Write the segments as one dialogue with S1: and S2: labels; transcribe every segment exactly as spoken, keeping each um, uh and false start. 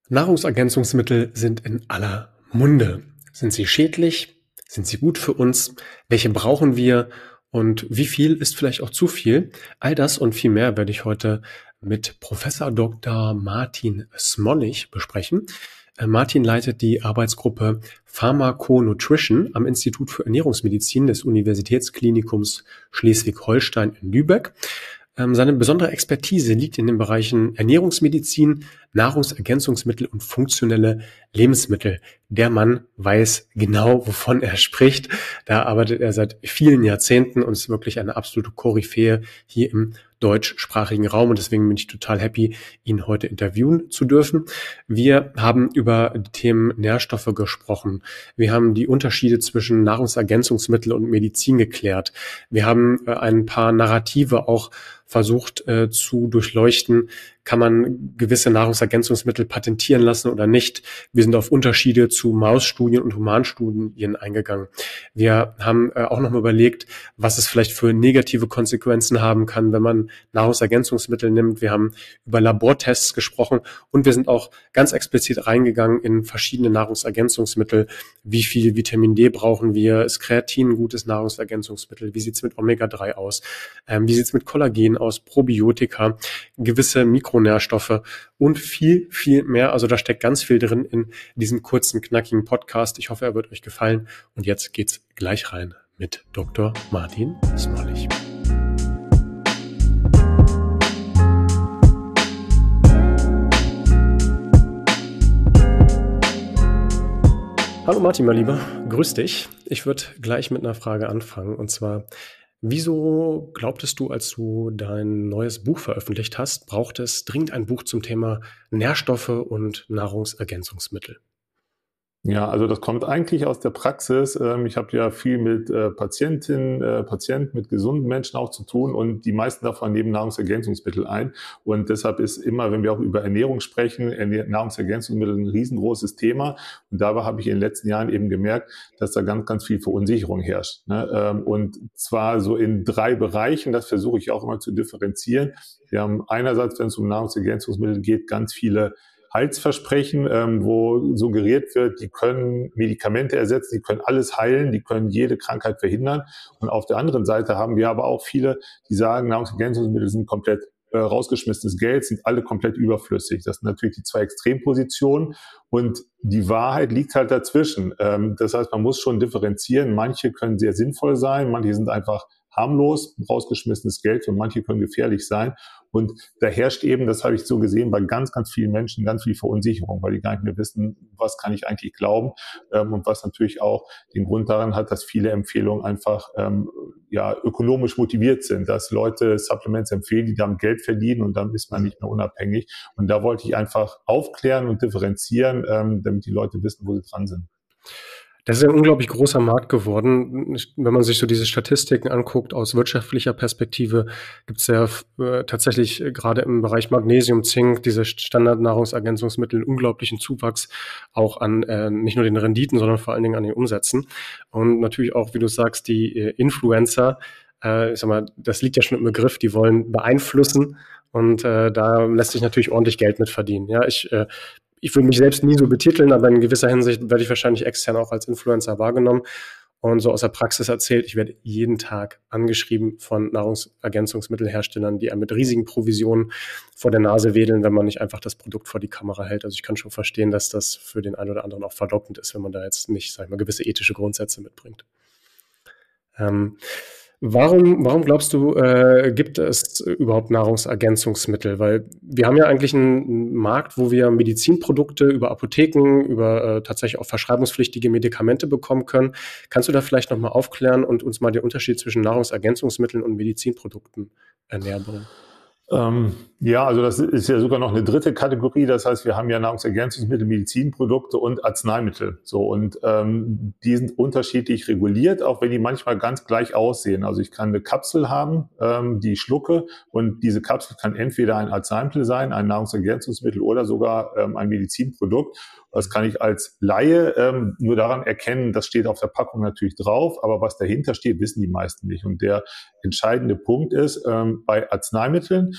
S1: Nahrungsergänzungsmittel sind in aller Munde. Sind sie schädlich? Sind sie gut für uns? Welche brauchen wir? Und wie viel ist vielleicht auch zu viel? All das und viel mehr werde ich heute mit Professor Doktor Martin Smollig besprechen. Äh, Martin leitet die Arbeitsgruppe Pharmaco-Nutrition am Institut für Ernährungsmedizin des Universitätsklinikums Schleswig-Holstein in Lübeck. Seine besondere Expertise liegt in den Bereichen Ernährungsmedizin, Nahrungsergänzungsmittel und funktionelle Lebensmittel. Der Mann weiß genau, wovon er spricht. Da arbeitet er seit vielen Jahrzehnten und ist wirklich eine absolute Koryphäe hier im deutschsprachigen Raum. Und deswegen bin ich total happy, ihn heute interviewen zu dürfen. Wir haben über die Themen Nährstoffe gesprochen. Wir haben die Unterschiede zwischen Nahrungsergänzungsmittel und Medizin geklärt. Wir haben ein paar Narrative auch versucht äh, zu durchleuchten. Kann man gewisse Nahrungsergänzungsmittel patentieren lassen oder nicht? Wir sind auf Unterschiede zu Mausstudien und Humanstudien eingegangen. Wir haben äh, auch nochmal überlegt, was es vielleicht für negative Konsequenzen haben kann, wenn man Nahrungsergänzungsmittel nimmt. Wir haben über Labortests gesprochen und wir sind auch ganz explizit reingegangen in verschiedene Nahrungsergänzungsmittel. Wie viel Vitamin D brauchen wir? Ist Kreatin ein gutes Nahrungsergänzungsmittel? Wie sieht's mit Omega drei aus? Ähm, wie sieht's mit Kollagen aus? Probiotika, gewisse Mikronährstoffe und viel, viel mehr. Also da steckt ganz viel drin in diesem kurzen, knackigen Podcast. Ich hoffe, er wird euch gefallen. Und jetzt geht's gleich rein mit Doktor Martin Smollig. Hallo Martin, mein Lieber, grüß dich. Ich würde gleich mit einer Frage anfangen und zwar: Wieso glaubtest du, als du dein neues Buch veröffentlicht hast, braucht es dringend ein Buch zum Thema Nährstoffe und Nahrungsergänzungsmittel?
S2: Ja, also das kommt eigentlich aus der Praxis. Ich habe ja viel mit Patientinnen, Patienten, mit gesunden Menschen auch zu tun und die meisten davon nehmen Nahrungsergänzungsmittel ein. Und deshalb ist immer, wenn wir auch über Ernährung sprechen, Nahrungsergänzungsmittel ein riesengroßes Thema. Und dabei habe ich in den letzten Jahren eben gemerkt, dass da ganz, ganz viel Verunsicherung herrscht. Und zwar so in drei Bereichen, das versuche ich auch immer zu differenzieren. Wir haben einerseits, wenn es um Nahrungsergänzungsmittel geht, ganz viele Heilsversprechen, ähm, wo suggeriert wird, die können Medikamente ersetzen, die können alles heilen, die können jede Krankheit verhindern. Und auf der anderen Seite haben wir aber auch viele, die sagen, Nahrungsergänzungsmittel sind komplett äh, rausgeschmissenes Geld, sind alle komplett überflüssig. Das sind natürlich die zwei Extrempositionen und die Wahrheit liegt halt dazwischen. Ähm, das heißt, man muss schon differenzieren. Manche können sehr sinnvoll sein, manche sind einfach harmlos, rausgeschmissenes Geld und manche können gefährlich sein. Und da herrscht eben, das habe ich so gesehen, bei ganz, ganz vielen Menschen ganz viel Verunsicherung, weil die gar nicht mehr wissen, was kann ich eigentlich glauben, ähm, und was natürlich auch den Grund daran hat, dass viele Empfehlungen einfach ähm, ja ökonomisch motiviert sind, dass Leute Supplements empfehlen, die damit Geld verdienen und dann ist man nicht mehr unabhängig. Und da wollte ich einfach aufklären und differenzieren, ähm, damit die Leute wissen, wo sie dran sind.
S1: Das ist ein unglaublich großer Markt geworden. Wenn man sich so diese Statistiken anguckt, aus wirtschaftlicher Perspektive gibt es ja äh, tatsächlich äh, gerade im Bereich Magnesium, Zink, diese Standardnahrungsergänzungsmittel, unglaublichen Zuwachs auch an äh, nicht nur den Renditen, sondern vor allen Dingen an den Umsätzen. Und natürlich auch, wie du sagst, die äh, Influencer, äh, ich sag mal, das liegt ja schon im Begriff, die wollen beeinflussen und äh, da lässt sich natürlich ordentlich Geld mit verdienen. Ja, ich äh, Ich würde mich selbst nie so betiteln, aber in gewisser Hinsicht werde ich wahrscheinlich extern auch als Influencer wahrgenommen und so aus der Praxis erzählt. Ich werde jeden Tag angeschrieben von Nahrungsergänzungsmittelherstellern, die einem mit riesigen Provisionen vor der Nase wedeln, wenn man nicht einfach das Produkt vor die Kamera hält. Also ich kann schon verstehen, dass das für den einen oder anderen auch verlockend ist, wenn man da jetzt nicht, sag ich mal, gewisse ethische Grundsätze mitbringt. Ähm, Warum, warum glaubst du, äh, gibt es überhaupt Nahrungsergänzungsmittel? Weil wir haben ja eigentlich einen Markt, wo wir Medizinprodukte über Apotheken, über äh, tatsächlich auch verschreibungspflichtige Medikamente bekommen können. Kannst du da vielleicht nochmal aufklären und uns mal den Unterschied zwischen Nahrungsergänzungsmitteln und Medizinprodukten äh, näher bringen?
S2: Ähm, ja, also das ist ja sogar noch eine dritte Kategorie. Das heißt, wir haben ja Nahrungsergänzungsmittel, Medizinprodukte und Arzneimittel. So, und ähm, die sind unterschiedlich reguliert, auch wenn die manchmal ganz gleich aussehen. Also ich kann eine Kapsel haben, ähm, die ich schlucke, und diese Kapsel kann entweder ein Arzneimittel sein, ein Nahrungsergänzungsmittel oder sogar ähm, ein Medizinprodukt. Das kann ich als Laie ähm, nur daran erkennen, das steht auf der Packung natürlich drauf, aber was dahinter steht, wissen die meisten nicht. Und der entscheidende Punkt ist, ähm, bei Arzneimitteln,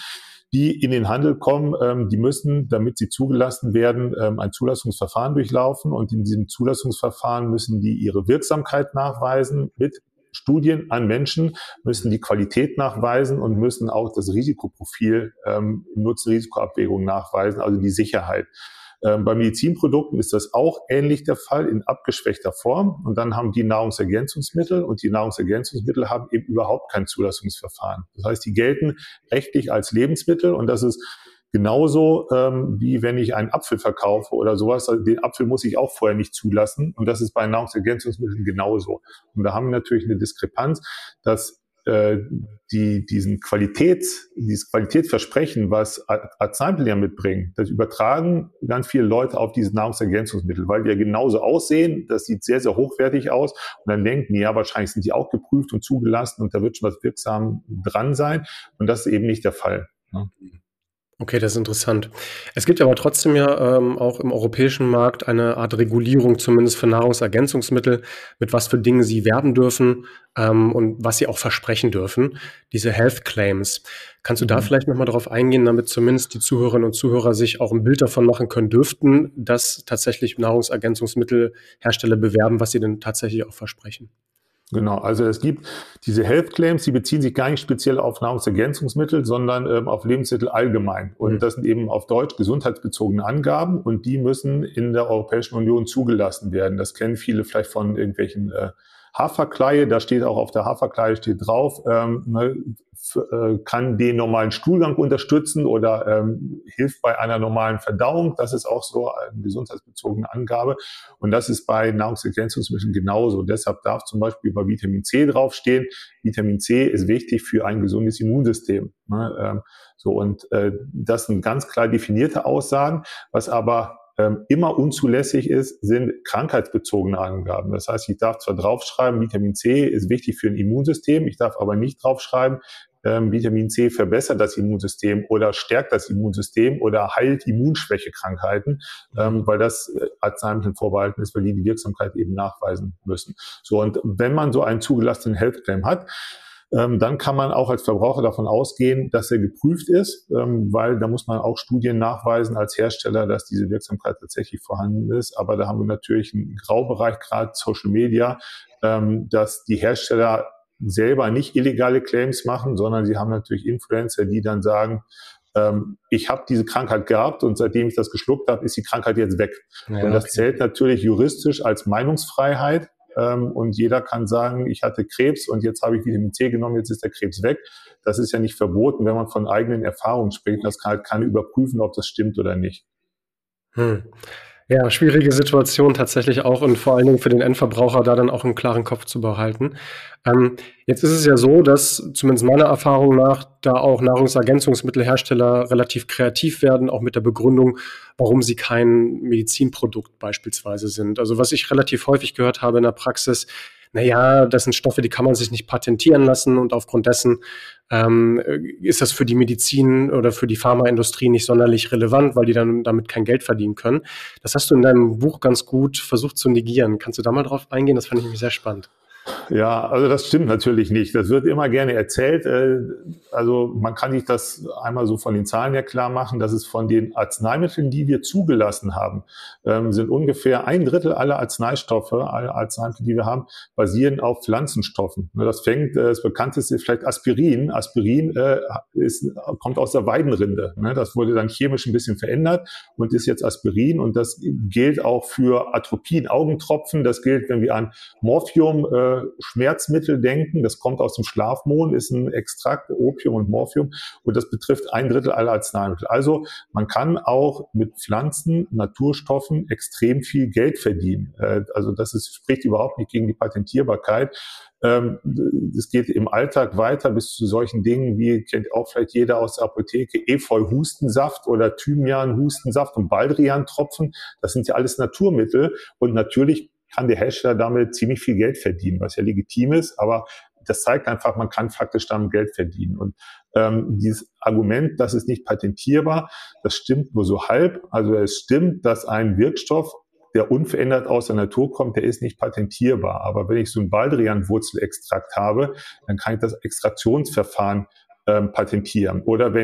S2: die in den Handel kommen, ähm, die müssen, damit sie zugelassen werden, ähm, ein Zulassungsverfahren durchlaufen. Und in diesem Zulassungsverfahren müssen die ihre Wirksamkeit nachweisen mit Studien an Menschen, müssen die Qualität nachweisen und müssen auch das Risikoprofil ähm, Nutzen-Risikoabwägung nachweisen, also die Sicherheit. Ähm, bei Medizinprodukten ist das auch ähnlich der Fall in abgeschwächter Form. Und dann haben die Nahrungsergänzungsmittel und die Nahrungsergänzungsmittel haben eben überhaupt kein Zulassungsverfahren. Das heißt, die gelten rechtlich als Lebensmittel und das ist genauso ähm, wie wenn ich einen Apfel verkaufe oder sowas. Also den Apfel muss ich auch vorher nicht zulassen und das ist bei Nahrungsergänzungsmitteln genauso. Und da haben wir natürlich eine Diskrepanz, dass äh, die diesen Qualitäts, dieses Qualitätsversprechen, was Arzneimittel ja mitbringen, das übertragen ganz viele Leute auf diese Nahrungsergänzungsmittel, weil die ja genauso aussehen, das sieht sehr, sehr hochwertig aus und dann denken die, ja, wahrscheinlich sind die auch geprüft und zugelassen und da wird schon was wirksam dran sein und das ist eben nicht der Fall. Ja.
S1: Okay, das ist interessant. Es gibt aber trotzdem ja ähm, auch im europäischen Markt eine Art Regulierung, zumindest für Nahrungsergänzungsmittel, mit was für Dingen sie werben dürfen ähm, und was sie auch versprechen dürfen, diese Health Claims. Kannst du da vielleicht nochmal darauf eingehen, damit zumindest die Zuhörerinnen und Zuhörer sich auch ein Bild davon machen können dürften, dass tatsächlich Nahrungsergänzungsmittelhersteller bewerben, was sie denn tatsächlich auch versprechen?
S2: Genau, also es gibt diese Health Claims, die beziehen sich gar nicht speziell auf Nahrungsergänzungsmittel, sondern ähm, auf Lebensmittel allgemein. Und mhm. das sind eben auf Deutsch gesundheitsbezogene Angaben und die müssen in der Europäischen Union zugelassen werden. Das kennen viele vielleicht von irgendwelchen äh, Haferkleie, da steht auch auf der Haferkleie steht drauf, ähm, ne, f- äh, kann den normalen Stuhlgang unterstützen oder ähm, hilft bei einer normalen Verdauung. Das ist auch so eine gesundheitsbezogene Angabe. Und das ist bei Nahrungsergänzungsmitteln genauso. Deshalb darf zum Beispiel bei Vitamin C draufstehen. Vitamin C ist wichtig für ein gesundes Immunsystem. Ne? Ähm, so und äh, das sind ganz klar definierte Aussagen, was aber immer unzulässig ist, sind krankheitsbezogene Angaben. Das heißt, ich darf zwar draufschreiben, Vitamin C ist wichtig für ein Immunsystem, ich darf aber nicht draufschreiben, ähm, Vitamin C verbessert das Immunsystem oder stärkt das Immunsystem oder heilt Immunschwächekrankheiten, ähm, weil das Arzneimitteln vorbehalten ist, weil die die Wirksamkeit eben nachweisen müssen. So, und wenn man so einen zugelassenen Health Claim hat, Ähm, dann kann man auch als Verbraucher davon ausgehen, dass er geprüft ist, ähm, weil da muss man auch Studien nachweisen als Hersteller, dass diese Wirksamkeit tatsächlich vorhanden ist. Aber da haben wir natürlich einen Graubereich, gerade Social Media, ähm, dass die Hersteller selber nicht illegale Claims machen, sondern sie haben natürlich Influencer, die dann sagen, ähm, ich habe diese Krankheit gehabt und seitdem ich das geschluckt habe, ist die Krankheit jetzt weg. Ja, und das okay. zählt natürlich juristisch als Meinungsfreiheit. Und jeder kann sagen, ich hatte Krebs und jetzt habe ich Vitamin C genommen, jetzt ist der Krebs weg. Das ist ja nicht verboten, wenn man von eigenen Erfahrungen spricht. Das kann halt keiner überprüfen, ob das stimmt oder nicht.
S1: Hm. Ja, schwierige Situation tatsächlich auch und vor allen Dingen für den Endverbraucher da dann auch einen klaren Kopf zu behalten. Ähm, jetzt ist es ja so, dass zumindest meiner Erfahrung nach da auch Nahrungsergänzungsmittelhersteller relativ kreativ werden, auch mit der Begründung, warum sie kein Medizinprodukt beispielsweise sind. Also was ich relativ häufig gehört habe in der Praxis, naja, das sind Stoffe, die kann man sich nicht patentieren lassen und aufgrund dessen ähm, ist das für die Medizin oder für die Pharmaindustrie nicht sonderlich relevant, weil die dann damit kein Geld verdienen können. Das hast du in deinem Buch ganz gut versucht zu negieren. Kannst du da mal drauf eingehen? Das fand ich nämlich sehr spannend.
S2: Ja, also das stimmt natürlich nicht. Das wird immer gerne erzählt. Also man kann sich das einmal so von den Zahlen her klar machen, dass es von den Arzneimitteln, die wir zugelassen haben, sind ungefähr ein Drittel aller Arzneistoffe, alle Arzneimittel, die wir haben, basieren auf Pflanzenstoffen. Das fängt, das bekannteste ist vielleicht Aspirin. Aspirin ist, kommt aus der Weidenrinde. Das wurde dann chemisch ein bisschen verändert und ist jetzt Aspirin. Und das gilt auch für Atropin, Augentropfen. Das gilt, wenn wir an Morphium Schmerzmittel denken, das kommt aus dem Schlafmohn, ist ein Extrakt, Opium und Morphium und das betrifft ein Drittel aller Arzneimittel. Also man kann auch mit Pflanzen, Naturstoffen extrem viel Geld verdienen. Also das ist, spricht überhaupt nicht gegen die Patentierbarkeit. Es geht im Alltag weiter bis zu solchen Dingen wie, kennt auch vielleicht jeder aus der Apotheke, Efeu-Hustensaft oder Thymian-Hustensaft und Baldrian-Tropfen. Das sind ja alles Naturmittel und natürlich kann der Hersteller damit ziemlich viel Geld verdienen, was ja legitim ist, aber das zeigt einfach, man kann faktisch damit Geld verdienen. Und ähm, dieses Argument, das ist nicht patentierbar, das stimmt nur so halb. Also es stimmt, dass ein Wirkstoff, der unverändert aus der Natur kommt, der ist nicht patentierbar. Aber wenn ich so ein Baldrian-Wurzelextrakt habe, dann kann ich das Extraktionsverfahren ähm, patentieren. Oder wenn ich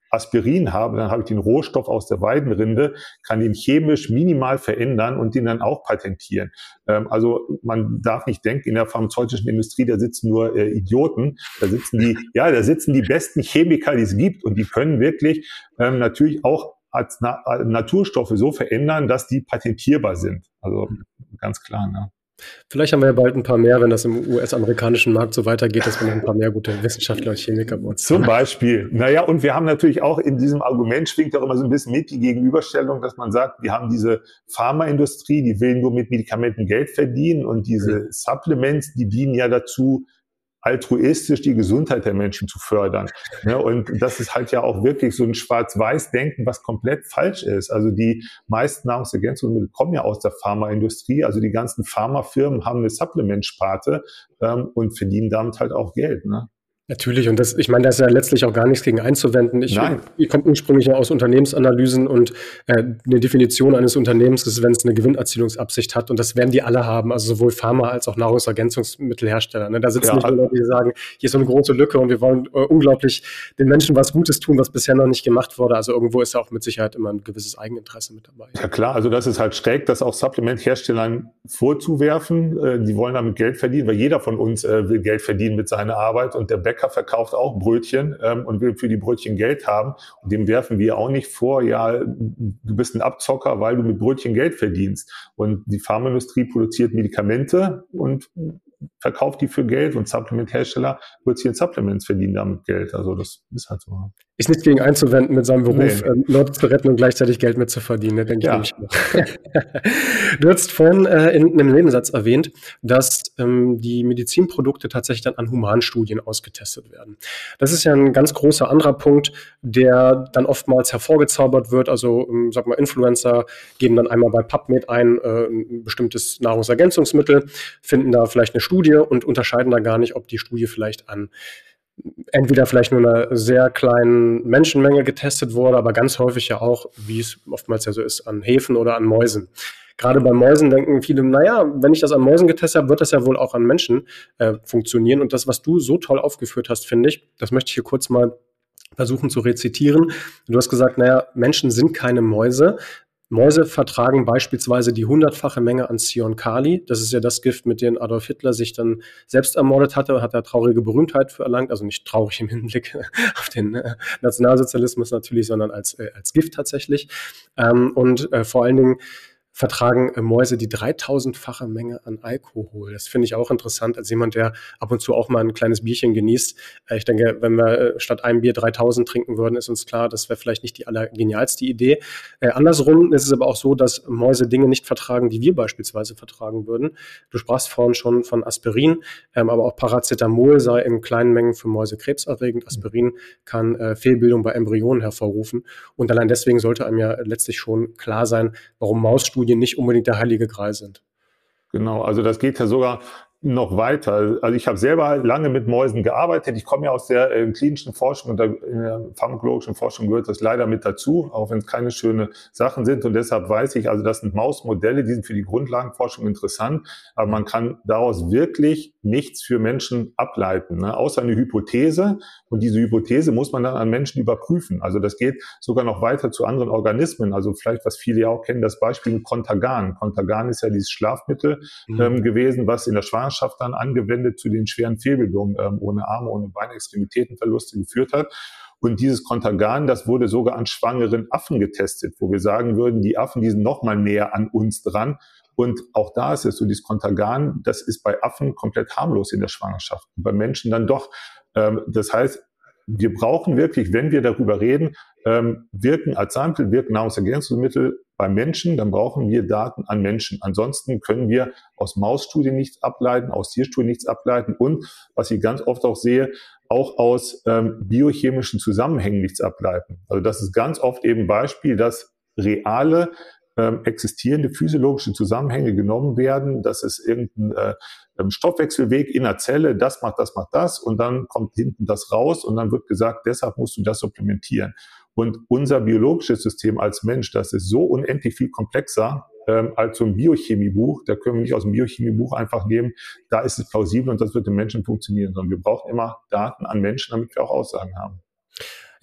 S2: Aspirin habe, dann habe ich den Rohstoff aus der Weidenrinde, kann den chemisch minimal verändern und den dann auch patentieren. Ähm, also man darf nicht denken, in der pharmazeutischen Industrie, da sitzen nur äh, Idioten, da sitzen die, ja, da sitzen die besten Chemiker, die es gibt, und die können wirklich ähm, natürlich auch als Na- Naturstoffe so verändern, dass die patentierbar sind. Also ganz klar, ne?
S1: Vielleicht haben wir ja bald ein paar mehr, wenn das im U S-amerikanischen Markt so weitergeht, dass wir noch ein paar mehr gute Wissenschaftler und Chemiker bei uns
S2: Zum
S1: haben.
S2: Beispiel. Naja, und wir haben natürlich auch in diesem Argument schwingt auch immer so ein bisschen mit die Gegenüberstellung, dass man sagt, wir haben diese Pharmaindustrie, die will nur mit Medikamenten Geld verdienen, und diese Supplements, die dienen ja dazu, altruistisch die Gesundheit der Menschen zu fördern. Ne? Und das ist halt ja auch wirklich so ein Schwarz-Weiß-Denken, was komplett falsch ist. Also die meisten Nahrungsergänzungsmittel kommen ja aus der Pharmaindustrie. Also die ganzen Pharmafirmen haben eine Supplement-Sparte ähm, und verdienen damit halt auch Geld. Ne?
S1: Natürlich, und das, ich meine, da ist ja letztlich auch gar nichts gegen einzuwenden. Ich,
S2: Nein.
S1: ich komme ursprünglich ja aus Unternehmensanalysen, und äh, eine Definition eines Unternehmens ist, wenn es eine Gewinnerzielungsabsicht hat, und das werden die alle haben, also sowohl Pharma als auch Nahrungsergänzungsmittelhersteller. Ne? Da sitzen
S2: Ja,
S1: nicht nur Leute, die sagen, hier ist so eine große Lücke und wir wollen äh, unglaublich den Menschen was Gutes tun, was bisher noch nicht gemacht wurde. Also irgendwo ist da auch mit Sicherheit immer ein gewisses Eigeninteresse mit dabei.
S2: Ja klar, also das ist halt schräg, das auch Supplementherstellern vorzuwerfen. Äh, die wollen damit Geld verdienen, weil jeder von uns äh, will Geld verdienen mit seiner Arbeit, und der Bäcker verkauft auch Brötchen ähm, und will für die Brötchen Geld haben. Und dem werfen wir auch nicht vor, ja, du bist ein Abzocker, weil du mit Brötchen Geld verdienst. Und die Pharmaindustrie produziert Medikamente und verkauft die für Geld, und Supplementhersteller produzieren Supplements, verdienen damit Geld. Also das ist halt so.
S1: Ist nichts gegen einzuwenden, mit seinem Beruf
S2: Nee.
S1: ähm, Leute zu retten und gleichzeitig Geld mitzuverdienen, ne, denke
S2: Ja.
S1: ich nämlich auch. Du hast vorhin äh, in einem Nebensatz erwähnt, dass ähm, die Medizinprodukte tatsächlich dann an Humanstudien ausgetestet werden. Das ist ja ein ganz großer anderer Punkt, der dann oftmals hervorgezaubert wird. Also, ähm, sag mal, Influencer geben dann einmal bei PubMed ein, äh, ein bestimmtes Nahrungsergänzungsmittel, finden da vielleicht eine Studie und unterscheiden da gar nicht, ob die Studie vielleicht an entweder vielleicht nur einer sehr kleinen Menschenmenge getestet wurde, aber ganz häufig ja auch, wie es oftmals ja so ist, an Hefen oder an Mäusen. Gerade bei Mäusen denken viele, naja, wenn ich das an Mäusen getestet habe, wird das ja wohl auch an Menschen äh, funktionieren. Und das, was du so toll aufgeführt hast, finde ich, das möchte ich hier kurz mal versuchen zu rezitieren. Du hast gesagt, naja, Menschen sind keine Mäuse. Mäuse vertragen beispielsweise die hundertfache Menge an Zyankali. Das ist ja das Gift, mit dem Adolf Hitler sich dann selbst ermordet hatte, hat er traurige Berühmtheit für erlangt. Also nicht traurig im Hinblick auf den äh, Nationalsozialismus natürlich, sondern als, äh, als Gift tatsächlich. Ähm, und äh, vor allen Dingen vertragen äh, Mäuse die dreitausendfache Menge an Alkohol. Das finde ich auch interessant, als jemand, der ab und zu auch mal ein kleines Bierchen genießt. Äh, ich denke, wenn wir äh, statt einem Bier dreitausend trinken würden, ist uns klar, das wäre vielleicht nicht die allergenialste Idee. Äh, andersrum ist es aber auch so, dass Mäuse Dinge nicht vertragen, die wir beispielsweise vertragen würden. Du sprachst vorhin schon von Aspirin, ähm, aber auch Paracetamol sei in kleinen Mengen für Mäuse krebserregend. Aspirin kann äh, Fehlbildung bei Embryonen hervorrufen. Und allein deswegen sollte einem ja letztlich schon klar sein, warum Mausstudien nicht unbedingt der heilige Gral sind.
S2: Genau, also das geht ja sogar noch weiter. Also ich habe selber lange mit Mäusen gearbeitet. Ich komme ja aus der äh, klinischen Forschung und der, in der pharmakologischen Forschung gehört das leider mit dazu, auch wenn es keine schönen Sachen sind. Und deshalb weiß ich, also das sind Mausmodelle, die sind für die Grundlagenforschung interessant, aber man kann daraus wirklich nichts für Menschen ableiten, ne? Außer eine Hypothese. Und diese Hypothese muss man dann an Menschen überprüfen. Also das geht sogar noch weiter zu anderen Organismen. Also vielleicht, was viele ja auch kennen, das Beispiel Contergan. Contergan ist ja dieses Schlafmittel
S1: Mhm.
S2: ähm, gewesen, was in der Schwangerschaft dann angewendet zu den schweren Fehlbildungen ähm, ohne Arme, ohne Beine, Extremitätenverluste geführt hat. Und dieses Contergan, das wurde sogar an schwangeren Affen getestet, wo wir sagen würden, die Affen, die sind noch mal näher an uns dran. Und auch da ist es so, dieses Contergan, das ist bei Affen komplett harmlos in der Schwangerschaft, bei Menschen dann doch. Ähm, das heißt, wir brauchen wirklich, wenn wir darüber reden, ähm, wirken Arzneimittel, wirken Nahrungsergänzungsmittel bei Menschen, dann brauchen wir Daten an Menschen. Ansonsten können wir aus Mausstudien nichts ableiten, aus Tierstudien nichts ableiten und, was ich ganz oft auch sehe, auch aus ähm, biochemischen Zusammenhängen nichts ableiten. Also das ist ganz oft eben ein Beispiel, dass reale ähm, existierende physiologische Zusammenhänge genommen werden, dass es irgendein äh, Stoffwechselweg in der Zelle, das macht, das macht das und dann kommt hinten das raus und dann wird gesagt, deshalb musst du das supplementieren. Und unser biologisches System als Mensch, das ist so unendlich viel komplexer ähm, als so ein Biochemiebuch. Da können wir nicht aus dem Biochemiebuch einfach nehmen, da ist es plausibel und das wird im Menschen funktionieren, sondern wir brauchen immer Daten an Menschen, damit wir auch Aussagen haben.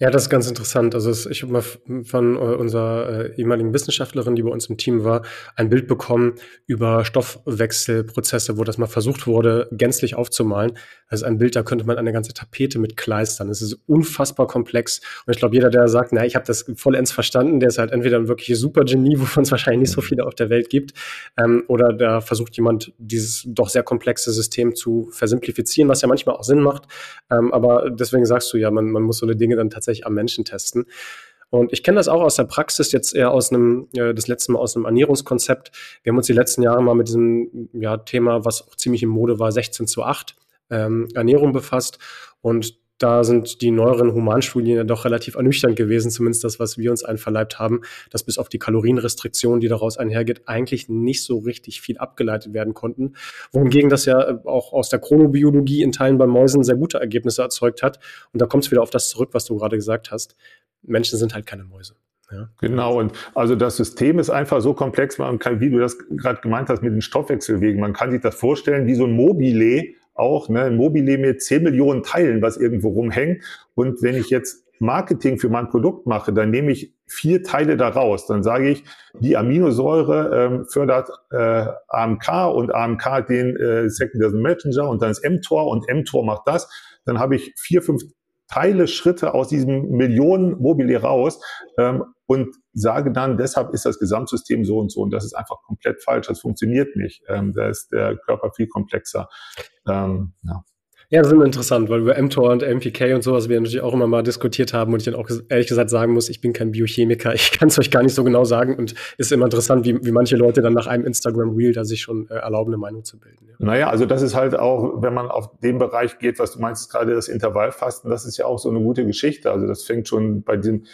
S1: Ja, das ist ganz interessant. Also es, ich habe mal f- von äh, unserer äh, ehemaligen Wissenschaftlerin, die bei uns im Team war, ein Bild bekommen über Stoffwechselprozesse, wo das mal versucht wurde, gänzlich aufzumalen. Das ist ein Bild, da könnte man eine ganze Tapete mit kleistern. Es ist unfassbar komplex. Und ich glaube, jeder, der sagt, na, ich habe das vollends verstanden, der ist halt entweder ein wirkliches Supergenie, wovon es wahrscheinlich nicht so viele auf der Welt gibt, ähm, oder da versucht jemand, dieses doch sehr komplexe System zu versimplifizieren, was ja manchmal auch Sinn macht. Ähm, aber deswegen sagst du ja, man, man muss so eine Dinge dann tatsächlich am Menschen testen. Und ich kenne das auch aus der Praxis, jetzt eher aus einem, äh, das letzte Mal aus einem Ernährungskonzept. Wir haben uns die letzten Jahre mal mit diesem ja, Thema, was auch ziemlich in Mode war, sechzehn zu acht, ähm, Ernährung befasst. Und da sind die neueren Humanstudien ja doch relativ ernüchternd gewesen, zumindest das, was wir uns einverleibt haben, dass bis auf die Kalorienrestriktion, die daraus einhergeht, eigentlich nicht so richtig viel abgeleitet werden konnten. Wohingegen das ja auch aus der Chronobiologie in Teilen bei Mäusen sehr gute Ergebnisse erzeugt hat. Und da kommt es wieder auf das zurück, was du gerade gesagt hast. Menschen sind halt keine Mäuse. Ja.
S2: Genau, und also das System ist einfach so komplex, man kann, wie du das gerade gemeint hast, mit den Stoffwechselwegen, man kann sich das vorstellen wie so ein Mobile auch, ne, ein Mobile mit zehn Millionen Teilen, was irgendwo rumhängt. Und wenn ich jetzt Marketing für mein Produkt mache, dann nehme ich vier Teile daraus. Dann sage ich, die Aminosäure ähm, fördert äh, A M K und A M K hat den äh, Secondary Messenger und dann ist mTOR und mTOR macht das. Dann habe ich vier, fünf Teile, Schritte aus diesem Millionen-Mobile raus ähm, und sage dann, deshalb ist das Gesamtsystem so und so. Und das ist einfach komplett falsch. Das funktioniert nicht. Ähm, da ist der Körper viel komplexer. Ähm, ja.
S1: Ja, das ist interessant, weil über mTOR und M P K und sowas wir natürlich auch immer mal diskutiert haben und ich dann auch ehrlich gesagt sagen muss, ich bin kein Biochemiker, ich kann es euch gar nicht so genau sagen und ist immer interessant, wie, wie manche Leute dann nach einem Instagram-Reel da sich schon äh, erlauben, eine Meinung zu bilden. Ja.
S2: Naja, also das ist halt auch, wenn man auf den Bereich geht, was du meinst, gerade das Intervallfasten, das ist ja auch so eine gute Geschichte. Also das fängt schon bei diesem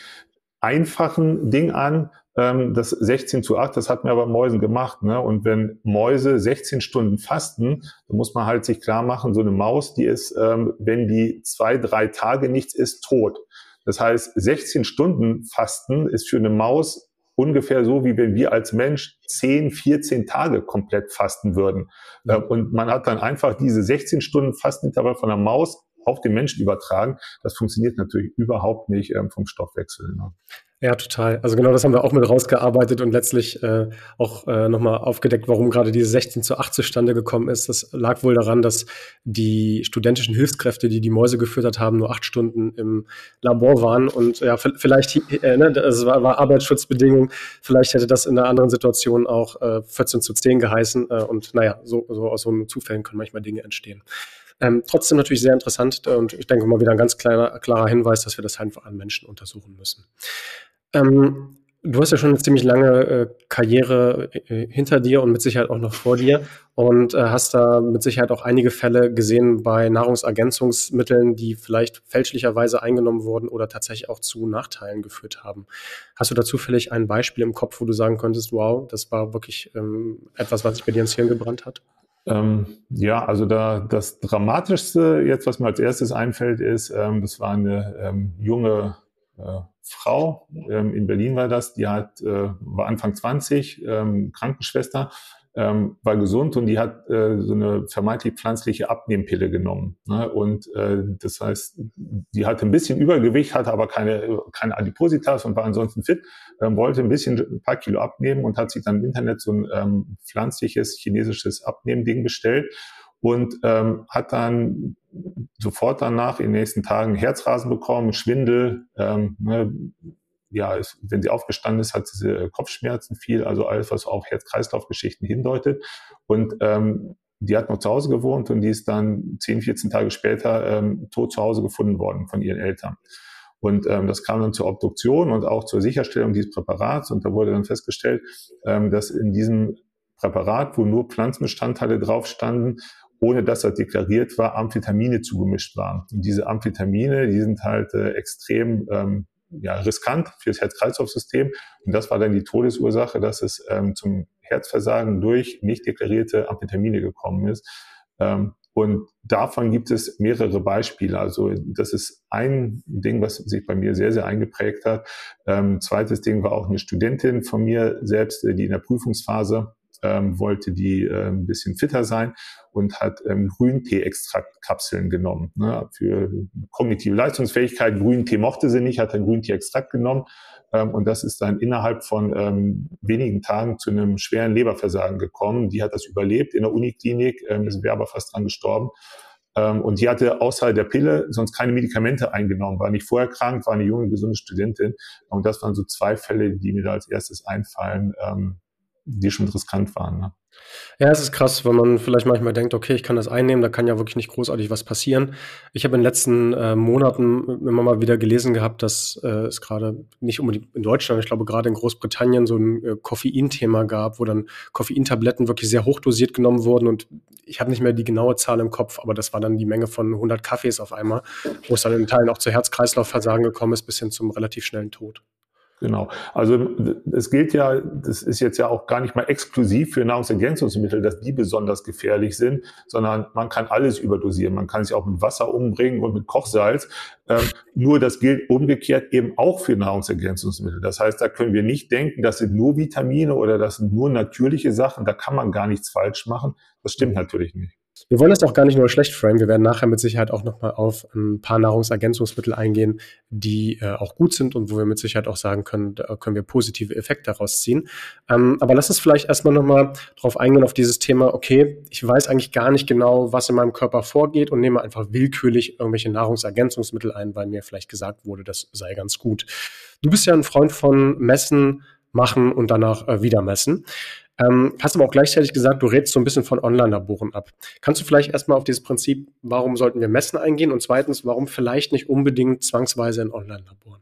S2: einfachen Ding an, ähm, das sechzehn zu acht, das hat man ja bei Mäusen gemacht, ne? Und wenn Mäuse sechzehn Stunden fasten, dann muss man halt sich klar machen, so eine Maus, die ist, ähm, wenn die zwei, drei Tage nichts isst, tot. Das heißt, sechzehn Stunden Fasten ist für eine Maus ungefähr so, wie wenn wir als Mensch zehn, vierzehn Tage komplett fasten würden. Ja. Und man hat dann einfach diese sechzehn Stunden Fastenintervall von der Maus auf den Menschen übertragen. Das funktioniert natürlich überhaupt nicht ähm, vom Stoffwechsel. Ne?
S1: Ja, total. Also genau das haben wir auch mit rausgearbeitet und letztlich äh, auch äh, nochmal aufgedeckt, warum gerade diese sechzehn zu acht zustande gekommen ist. Das lag wohl daran, dass die studentischen Hilfskräfte, die die Mäuse gefüttert haben, nur acht Stunden im Labor waren und ja, vielleicht, äh, ne, das war, war Arbeitsschutzbedingung, vielleicht hätte das in einer anderen Situation auch äh, vierzehn zu zehn geheißen äh, und naja, so, so aus so einem Zufällen können manchmal Dinge entstehen. Ähm, trotzdem natürlich sehr interessant und ich denke mal wieder ein ganz kleiner, klarer Hinweis, dass wir das einfach an Menschen untersuchen müssen. Ähm, du hast ja schon eine ziemlich lange äh, Karriere äh, hinter dir und mit Sicherheit auch noch vor dir und äh, hast da mit Sicherheit auch einige Fälle gesehen bei Nahrungsergänzungsmitteln, die vielleicht fälschlicherweise eingenommen wurden oder tatsächlich auch zu Nachteilen geführt haben. Hast du da zufällig ein Beispiel im Kopf, wo du sagen könntest, wow, das war wirklich ähm, etwas, was sich bei dir ins Hirn gebrannt hat?
S2: Ähm, ja, also da das Dramatischste jetzt, was mir als erstes einfällt, ist, ähm, das war eine ähm, junge äh, Frau, ähm, in Berlin war das, die hat, äh, war Anfang zwanzig, ähm, Krankenschwester, ähm, war gesund und die hat äh, so eine vermeintlich pflanzliche Abnehmpille genommen. Ne? Und äh, das heißt, die hatte ein bisschen Übergewicht, hatte aber keine, keine Adipositas und war ansonsten fit, ähm, wollte ein bisschen, ein paar Kilo abnehmen und hat sich dann im Internet so ein ähm, pflanzliches chinesisches Abnehmding bestellt und ähm, hat dann sofort danach in den nächsten Tagen Herzrasen bekommen, Schwindel, ähm, ne, ja, ist, wenn sie aufgestanden ist, hat sie Kopfschmerzen viel, also alles, was auf Herz-Kreislauf-Geschichten hindeutet. Und ähm, die hat noch zu Hause gewohnt und die ist dann zehn, vierzehn Tage später ähm, tot zu Hause gefunden worden von ihren Eltern. Und ähm, das kam dann zur Obduktion und auch zur Sicherstellung dieses Präparats. Und da wurde dann festgestellt, ähm, dass in diesem Präparat, wo nur Pflanzenbestandteile drauf standen, ohne dass das deklariert war, Amphetamine zugemischt waren. Und diese Amphetamine, die sind halt äh, extrem ähm, ja, riskant fürs Herz-Kreislauf-System. Und das war dann die Todesursache, dass es ähm, zum Herzversagen durch nicht deklarierte Amphetamine gekommen ist. Ähm, und davon gibt es mehrere Beispiele. Also das ist ein Ding, was sich bei mir sehr, sehr eingeprägt hat. Ähm, zweites Ding war auch eine Studentin von mir selbst, die in der Prüfungsphase ähm, wollte die äh, ein bisschen fitter sein und hat ähm, Grüntee-Extraktkapseln genommen. Ne? Für kognitive Leistungsfähigkeit, Grüntee mochte sie nicht, hat einen Grüntee-Extrakt genommen. Ähm, und das ist dann innerhalb von ähm, wenigen Tagen zu einem schweren Leberversagen gekommen. Die hat das überlebt in der Uniklinik, ähm, ist wäre aber fast dran gestorben. Ähm, und die hatte außer der Pille sonst keine Medikamente eingenommen, war nicht vorher krank, war eine junge, gesunde Studentin. Und das waren so zwei Fälle, die mir da als erstes einfallen, ähm, die schon riskant waren. Ne?
S1: Ja, es ist krass, wenn man vielleicht manchmal denkt, okay, ich kann das einnehmen, da kann ja wirklich nicht großartig was passieren. Ich habe in den letzten äh, Monaten immer mal wieder gelesen gehabt, dass äh, es gerade nicht unbedingt in Deutschland, ich glaube gerade in Großbritannien so ein äh, Koffeinthema gab, wo dann Koffeintabletten wirklich sehr hochdosiert genommen wurden und ich habe nicht mehr die genaue Zahl im Kopf, aber das war dann die Menge von hundert Kaffees auf einmal, wo es dann in Teilen auch zu Herz-Kreislauf-Versagen gekommen ist, bis hin zum relativ schnellen Tod.
S2: Genau. Also es gilt ja, das ist jetzt ja auch gar nicht mal exklusiv für Nahrungsergänzungsmittel, dass die besonders gefährlich sind, sondern man kann alles überdosieren. Man kann sich auch mit Wasser umbringen und mit Kochsalz. Ähm, nur das gilt umgekehrt eben auch für Nahrungsergänzungsmittel. Das heißt, da können wir nicht denken, das sind nur Vitamine oder das sind nur natürliche Sachen. Da kann man gar nichts falsch machen. Das stimmt natürlich nicht.
S1: Wir wollen das auch gar nicht nur schlecht framen. Wir werden nachher mit Sicherheit auch nochmal auf ein paar Nahrungsergänzungsmittel eingehen, die äh, auch gut sind und wo wir mit Sicherheit auch sagen können, da können wir positive Effekte daraus ziehen. Ähm, aber lass uns vielleicht erstmal nochmal drauf eingehen, auf dieses Thema, okay, ich weiß eigentlich gar nicht genau, was in meinem Körper vorgeht und nehme einfach willkürlich irgendwelche Nahrungsergänzungsmittel ein, weil mir vielleicht gesagt wurde, das sei ganz gut. Du bist ja ein Freund von Messen, Machen und danach äh, wieder messen. Ähm, hast aber auch gleichzeitig gesagt, du rätst so ein bisschen von Online-Laboren ab. Kannst du vielleicht erstmal auf dieses Prinzip, warum sollten wir messen, eingehen und zweitens, warum vielleicht nicht unbedingt zwangsweise in Online-Laboren?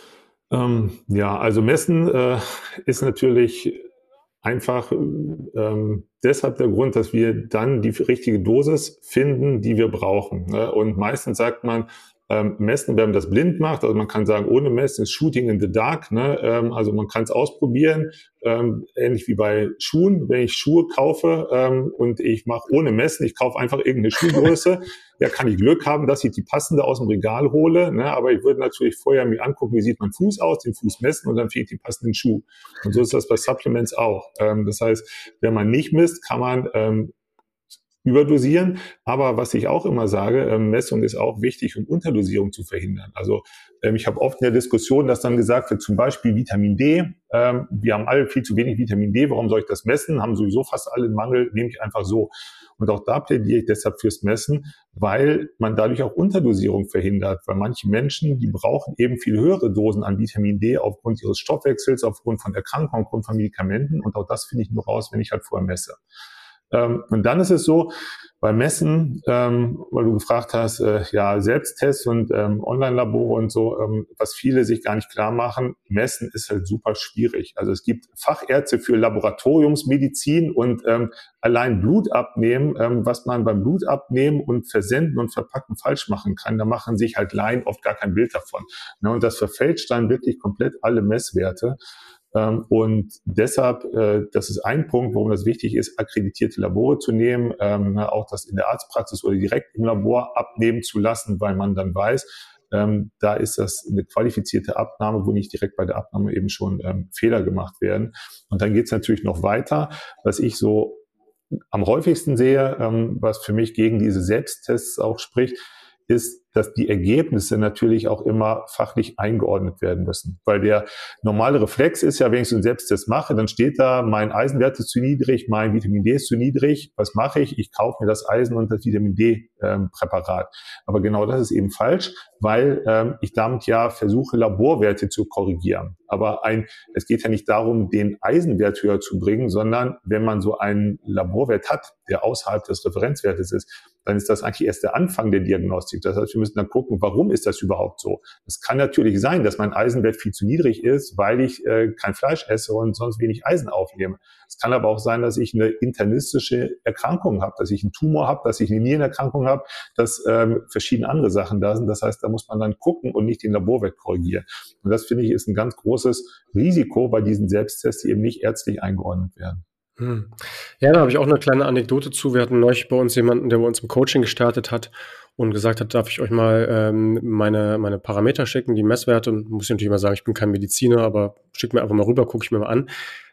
S2: Ähm, ja, also messen äh, ist natürlich einfach ähm, deshalb der Grund, dass wir dann die richtige Dosis finden, die wir brauchen. Ne? Und meistens sagt man, ähm, messen, wenn man das blind macht, also man kann sagen, ohne Messen ist Shooting in the Dark, ne? ähm, also man kann es ausprobieren, ähm, ähnlich wie bei Schuhen, wenn ich Schuhe kaufe ähm, und ich mache ohne Messen, ich kaufe einfach irgendeine Schuhgröße, ja, kann ich Glück haben, dass ich die passende aus dem Regal hole, ne? Aber ich würde natürlich vorher mir angucken, wie sieht mein Fuß aus, den Fuß messen und dann finde ich den passenden Schuh. Und so ist das bei Supplements auch. Ähm, das heißt, wenn man nicht misst, kann man ähm, überdosieren. Aber was ich auch immer sage, ähm, Messung ist auch wichtig, um Unterdosierung zu verhindern. Also ähm, ich habe oft in der Diskussion, dass dann gesagt wird, zum Beispiel Vitamin D. Ähm, wir haben alle viel zu wenig Vitamin D. Warum soll ich das messen? Haben sowieso fast alle einen Mangel, nehme ich einfach so. Und auch da plädiere ich deshalb fürs Messen, weil man dadurch auch Unterdosierung verhindert. Weil manche Menschen, die brauchen eben viel höhere Dosen an Vitamin D aufgrund ihres Stoffwechsels, aufgrund von Erkrankungen, aufgrund von Medikamenten. Und auch das finde ich nur raus, wenn ich halt vorher messe. Ähm, und dann ist es so, beim Messen, ähm, weil du gefragt hast, äh, ja, Selbsttests und ähm, Online-Labore und so, ähm, was viele sich gar nicht klar machen, Messen ist halt super schwierig. Also es gibt Fachärzte für Laboratoriumsmedizin und ähm, allein Blut abnehmen, ähm, was man beim Blut abnehmen und versenden und verpacken falsch machen kann, da machen sich halt Laien oft gar kein Bild davon. Ne, und das verfälscht dann wirklich komplett alle Messwerte. Ähm, und deshalb, äh, das ist ein Punkt, warum das wichtig ist, akkreditierte Labore zu nehmen, ähm, auch das in der Arztpraxis oder direkt im Labor abnehmen zu lassen, weil man dann weiß, ähm, da ist das eine qualifizierte Abnahme, wo nicht direkt bei der Abnahme eben schon ähm, Fehler gemacht werden. Und dann geht es natürlich noch weiter, was ich so am häufigsten sehe, ähm, was für mich gegen diese Selbsttests auch spricht, ist, dass die Ergebnisse natürlich auch immer fachlich eingeordnet werden müssen. Weil der normale Reflex ist ja, wenn ich so einen Selbsttest mache, dann steht da, mein Eisenwert ist zu niedrig, mein Vitamin D ist zu niedrig. Was mache ich? Ich kaufe mir das Eisen und das Vitamin D-Präparat. Ähm, Aber genau das ist eben falsch, weil ähm, ich damit ja versuche, Laborwerte zu korrigieren. Aber ein, es geht ja nicht darum, den Eisenwert höher zu bringen, sondern wenn man so einen Laborwert hat, der außerhalb des Referenzwertes ist, dann ist das eigentlich erst der Anfang der Diagnostik. Das heißt, wir müssen dann gucken, warum ist das überhaupt so? Es kann natürlich sein, dass mein Eisenwert viel zu niedrig ist, weil ich äh, kein Fleisch esse und sonst wenig Eisen aufnehme. Es kann aber auch sein, dass ich eine internistische Erkrankung habe, dass ich einen Tumor habe, dass ich eine Nierenerkrankung habe, dass ähm, verschiedene andere Sachen da sind. Das heißt, da muss man dann gucken und nicht den Laborwert korrigieren. Und das, finde ich, ist ein ganz großes Risiko bei diesen Selbsttests, die eben nicht ärztlich eingeordnet werden.
S1: Hm. Ja, da habe ich auch eine kleine Anekdote zu. Wir hatten neulich bei uns jemanden, der bei uns im Coaching gestartet hat und gesagt hat, darf ich euch mal ähm, meine, meine Parameter schicken, die Messwerte. Und muss ich natürlich mal sagen, ich bin kein Mediziner, aber schick mir einfach mal rüber, gucke ich mir mal an.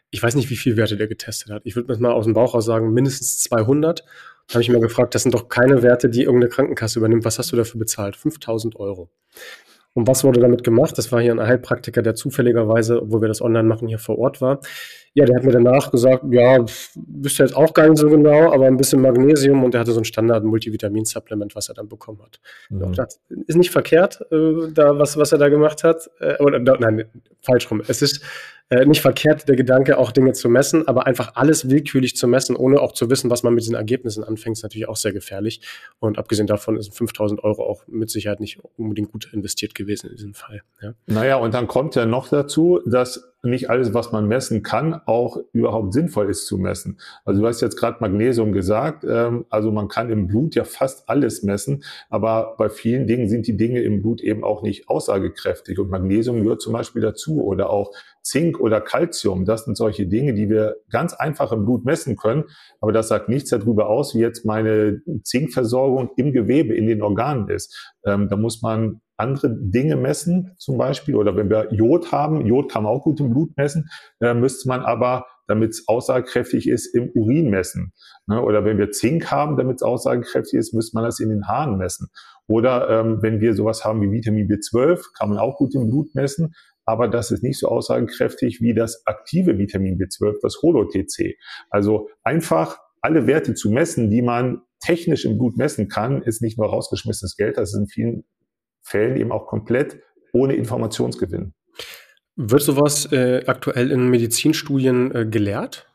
S1: ich weiß nicht, wie viele Werte der getestet hat. Ich würde mal aus dem Bauch raus sagen, mindestens zweihundert. Da habe ich mir gefragt, das sind doch keine Werte, die irgendeine Krankenkasse übernimmt. Was hast du dafür bezahlt? fünftausend Euro. Und was wurde damit gemacht? Das war hier ein Heilpraktiker, der zufälligerweise, obwohl wir das online machen, hier vor Ort war. Ja, der hat mir danach gesagt, ja, wüsste jetzt auch gar nicht so genau, aber ein bisschen Magnesium, und der hatte so ein Standard-Multivitamin-Supplement, was er dann bekommen hat. Mhm. Ich dachte, ist nicht verkehrt, äh, da was, was er da gemacht hat. Äh, oder, nein, falsch rum. Es ist äh, nicht verkehrt, der Gedanke, auch Dinge zu messen, aber einfach alles willkürlich zu messen, ohne auch zu wissen, was man mit diesen Ergebnissen anfängt, ist natürlich auch sehr gefährlich. Und abgesehen davon ist fünftausend Euro auch mit Sicherheit nicht unbedingt gut investiert gewesen in diesem Fall. Ja.
S2: Naja, und dann kommt ja noch dazu, dass nicht alles, was man messen kann, auch überhaupt sinnvoll ist zu messen. Also du hast jetzt gerade Magnesium gesagt, ähm, also man kann im Blut ja fast alles messen, aber bei vielen Dingen sind die Dinge im Blut eben auch nicht aussagekräftig, und Magnesium gehört zum Beispiel dazu, oder auch Zink oder Calcium. Das sind solche Dinge, die wir ganz einfach im Blut messen können, aber das sagt nichts darüber aus, wie jetzt meine Zinkversorgung im Gewebe, in den Organen ist. Ähm, da muss man andere Dinge messen, zum Beispiel, oder wenn wir Jod haben, Jod kann man auch gut im Blut messen, äh, müsste man aber, damit es aussagekräftig ist, im Urin messen. Ne? Oder wenn wir Zink haben, damit es aussagekräftig ist, müsste man das in den Haaren messen. Oder ähm, wenn wir sowas haben wie Vitamin B zwölf, kann man auch gut im Blut messen, aber das ist nicht so aussagekräftig wie das aktive Vitamin B zwölf, das Holo-T C. Also einfach alle Werte zu messen, die man technisch im Blut messen kann, ist nicht nur rausgeschmissenes Geld, das ist in vielen Fällen eben auch komplett ohne Informationsgewinn.
S1: Wird sowas äh, aktuell in Medizinstudien äh, gelehrt?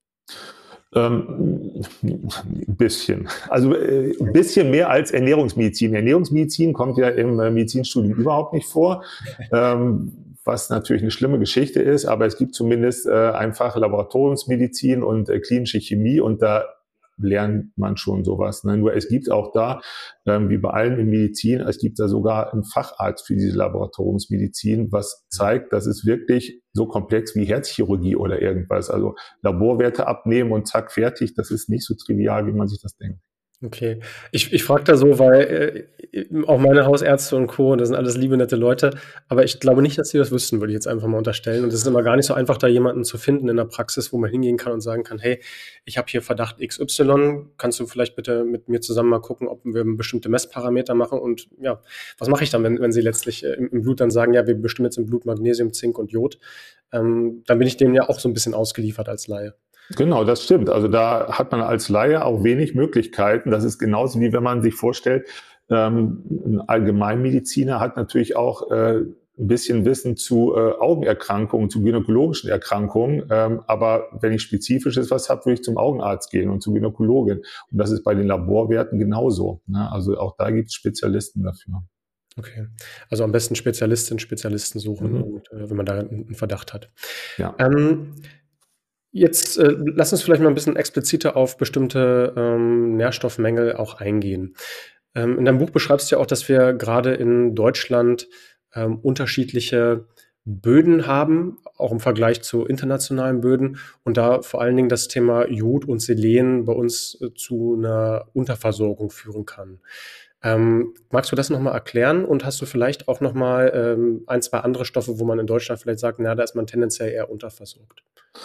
S2: Ähm, ein bisschen. Also äh, ein bisschen mehr als Ernährungsmedizin. Ernährungsmedizin kommt ja im äh, Medizinstudium überhaupt nicht vor, ähm, was natürlich eine schlimme Geschichte ist, aber es gibt zumindest äh, einfach Laboratoriumsmedizin und äh, klinische Chemie, und da lernt man schon sowas. Ne? Nur es gibt auch da, ähm, wie bei allen in Medizin, es gibt da sogar einen Facharzt für diese Laboratoriumsmedizin, was zeigt, das ist wirklich so komplex wie Herzchirurgie oder irgendwas. Also Laborwerte abnehmen und zack, fertig, das ist nicht so trivial, wie man sich das denkt.
S1: Okay. Ich, ich frage da so, weil äh, auch meine Hausärzte und Co., das sind alles liebe, nette Leute, aber ich glaube nicht, dass sie das wüssten, würde ich jetzt einfach mal unterstellen. Und es ist immer gar nicht so einfach, da jemanden zu finden in der Praxis, wo man hingehen kann und sagen kann, hey, ich habe hier Verdacht X Y, kannst du vielleicht bitte mit mir zusammen mal gucken, ob wir bestimmte Messparameter machen, und ja, was mache ich dann, wenn, wenn sie letztlich äh, im, im Blut dann sagen, ja, wir bestimmen jetzt im Blut Magnesium, Zink und Jod, ähm, dann bin ich dem ja auch so ein bisschen ausgeliefert als Laie.
S2: Genau, das stimmt. Also da hat man als Laie auch wenig Möglichkeiten. Das ist genauso, wie wenn man sich vorstellt, ähm, ein Allgemeinmediziner hat natürlich auch äh, ein bisschen Wissen zu äh, Augenerkrankungen, zu gynäkologischen Erkrankungen. Ähm, aber wenn ich spezifisches was habe, würde ich zum Augenarzt gehen und zur Gynäkologin. Und das ist bei den Laborwerten genauso. Ne? Also auch da gibt es Spezialisten dafür.
S1: Okay, also am besten Spezialistinnen, Spezialisten suchen, mhm. und, äh, wenn man da einen Verdacht hat.
S2: Ja.
S1: Ähm, Jetzt äh, lass uns vielleicht mal ein bisschen expliziter auf bestimmte ähm, Nährstoffmängel auch eingehen. Ähm, in deinem Buch beschreibst du ja auch, dass wir gerade in Deutschland ähm, unterschiedliche Böden haben, auch im Vergleich zu internationalen Böden, und da vor allen Dingen das Thema Jod und Selen bei uns äh, zu einer Unterversorgung führen kann. Ähm, magst du das nochmal erklären, und hast du vielleicht auch nochmal ähm, ein, zwei andere Stoffe, wo man in Deutschland vielleicht sagt, na, da ist man tendenziell eher unterversorgt?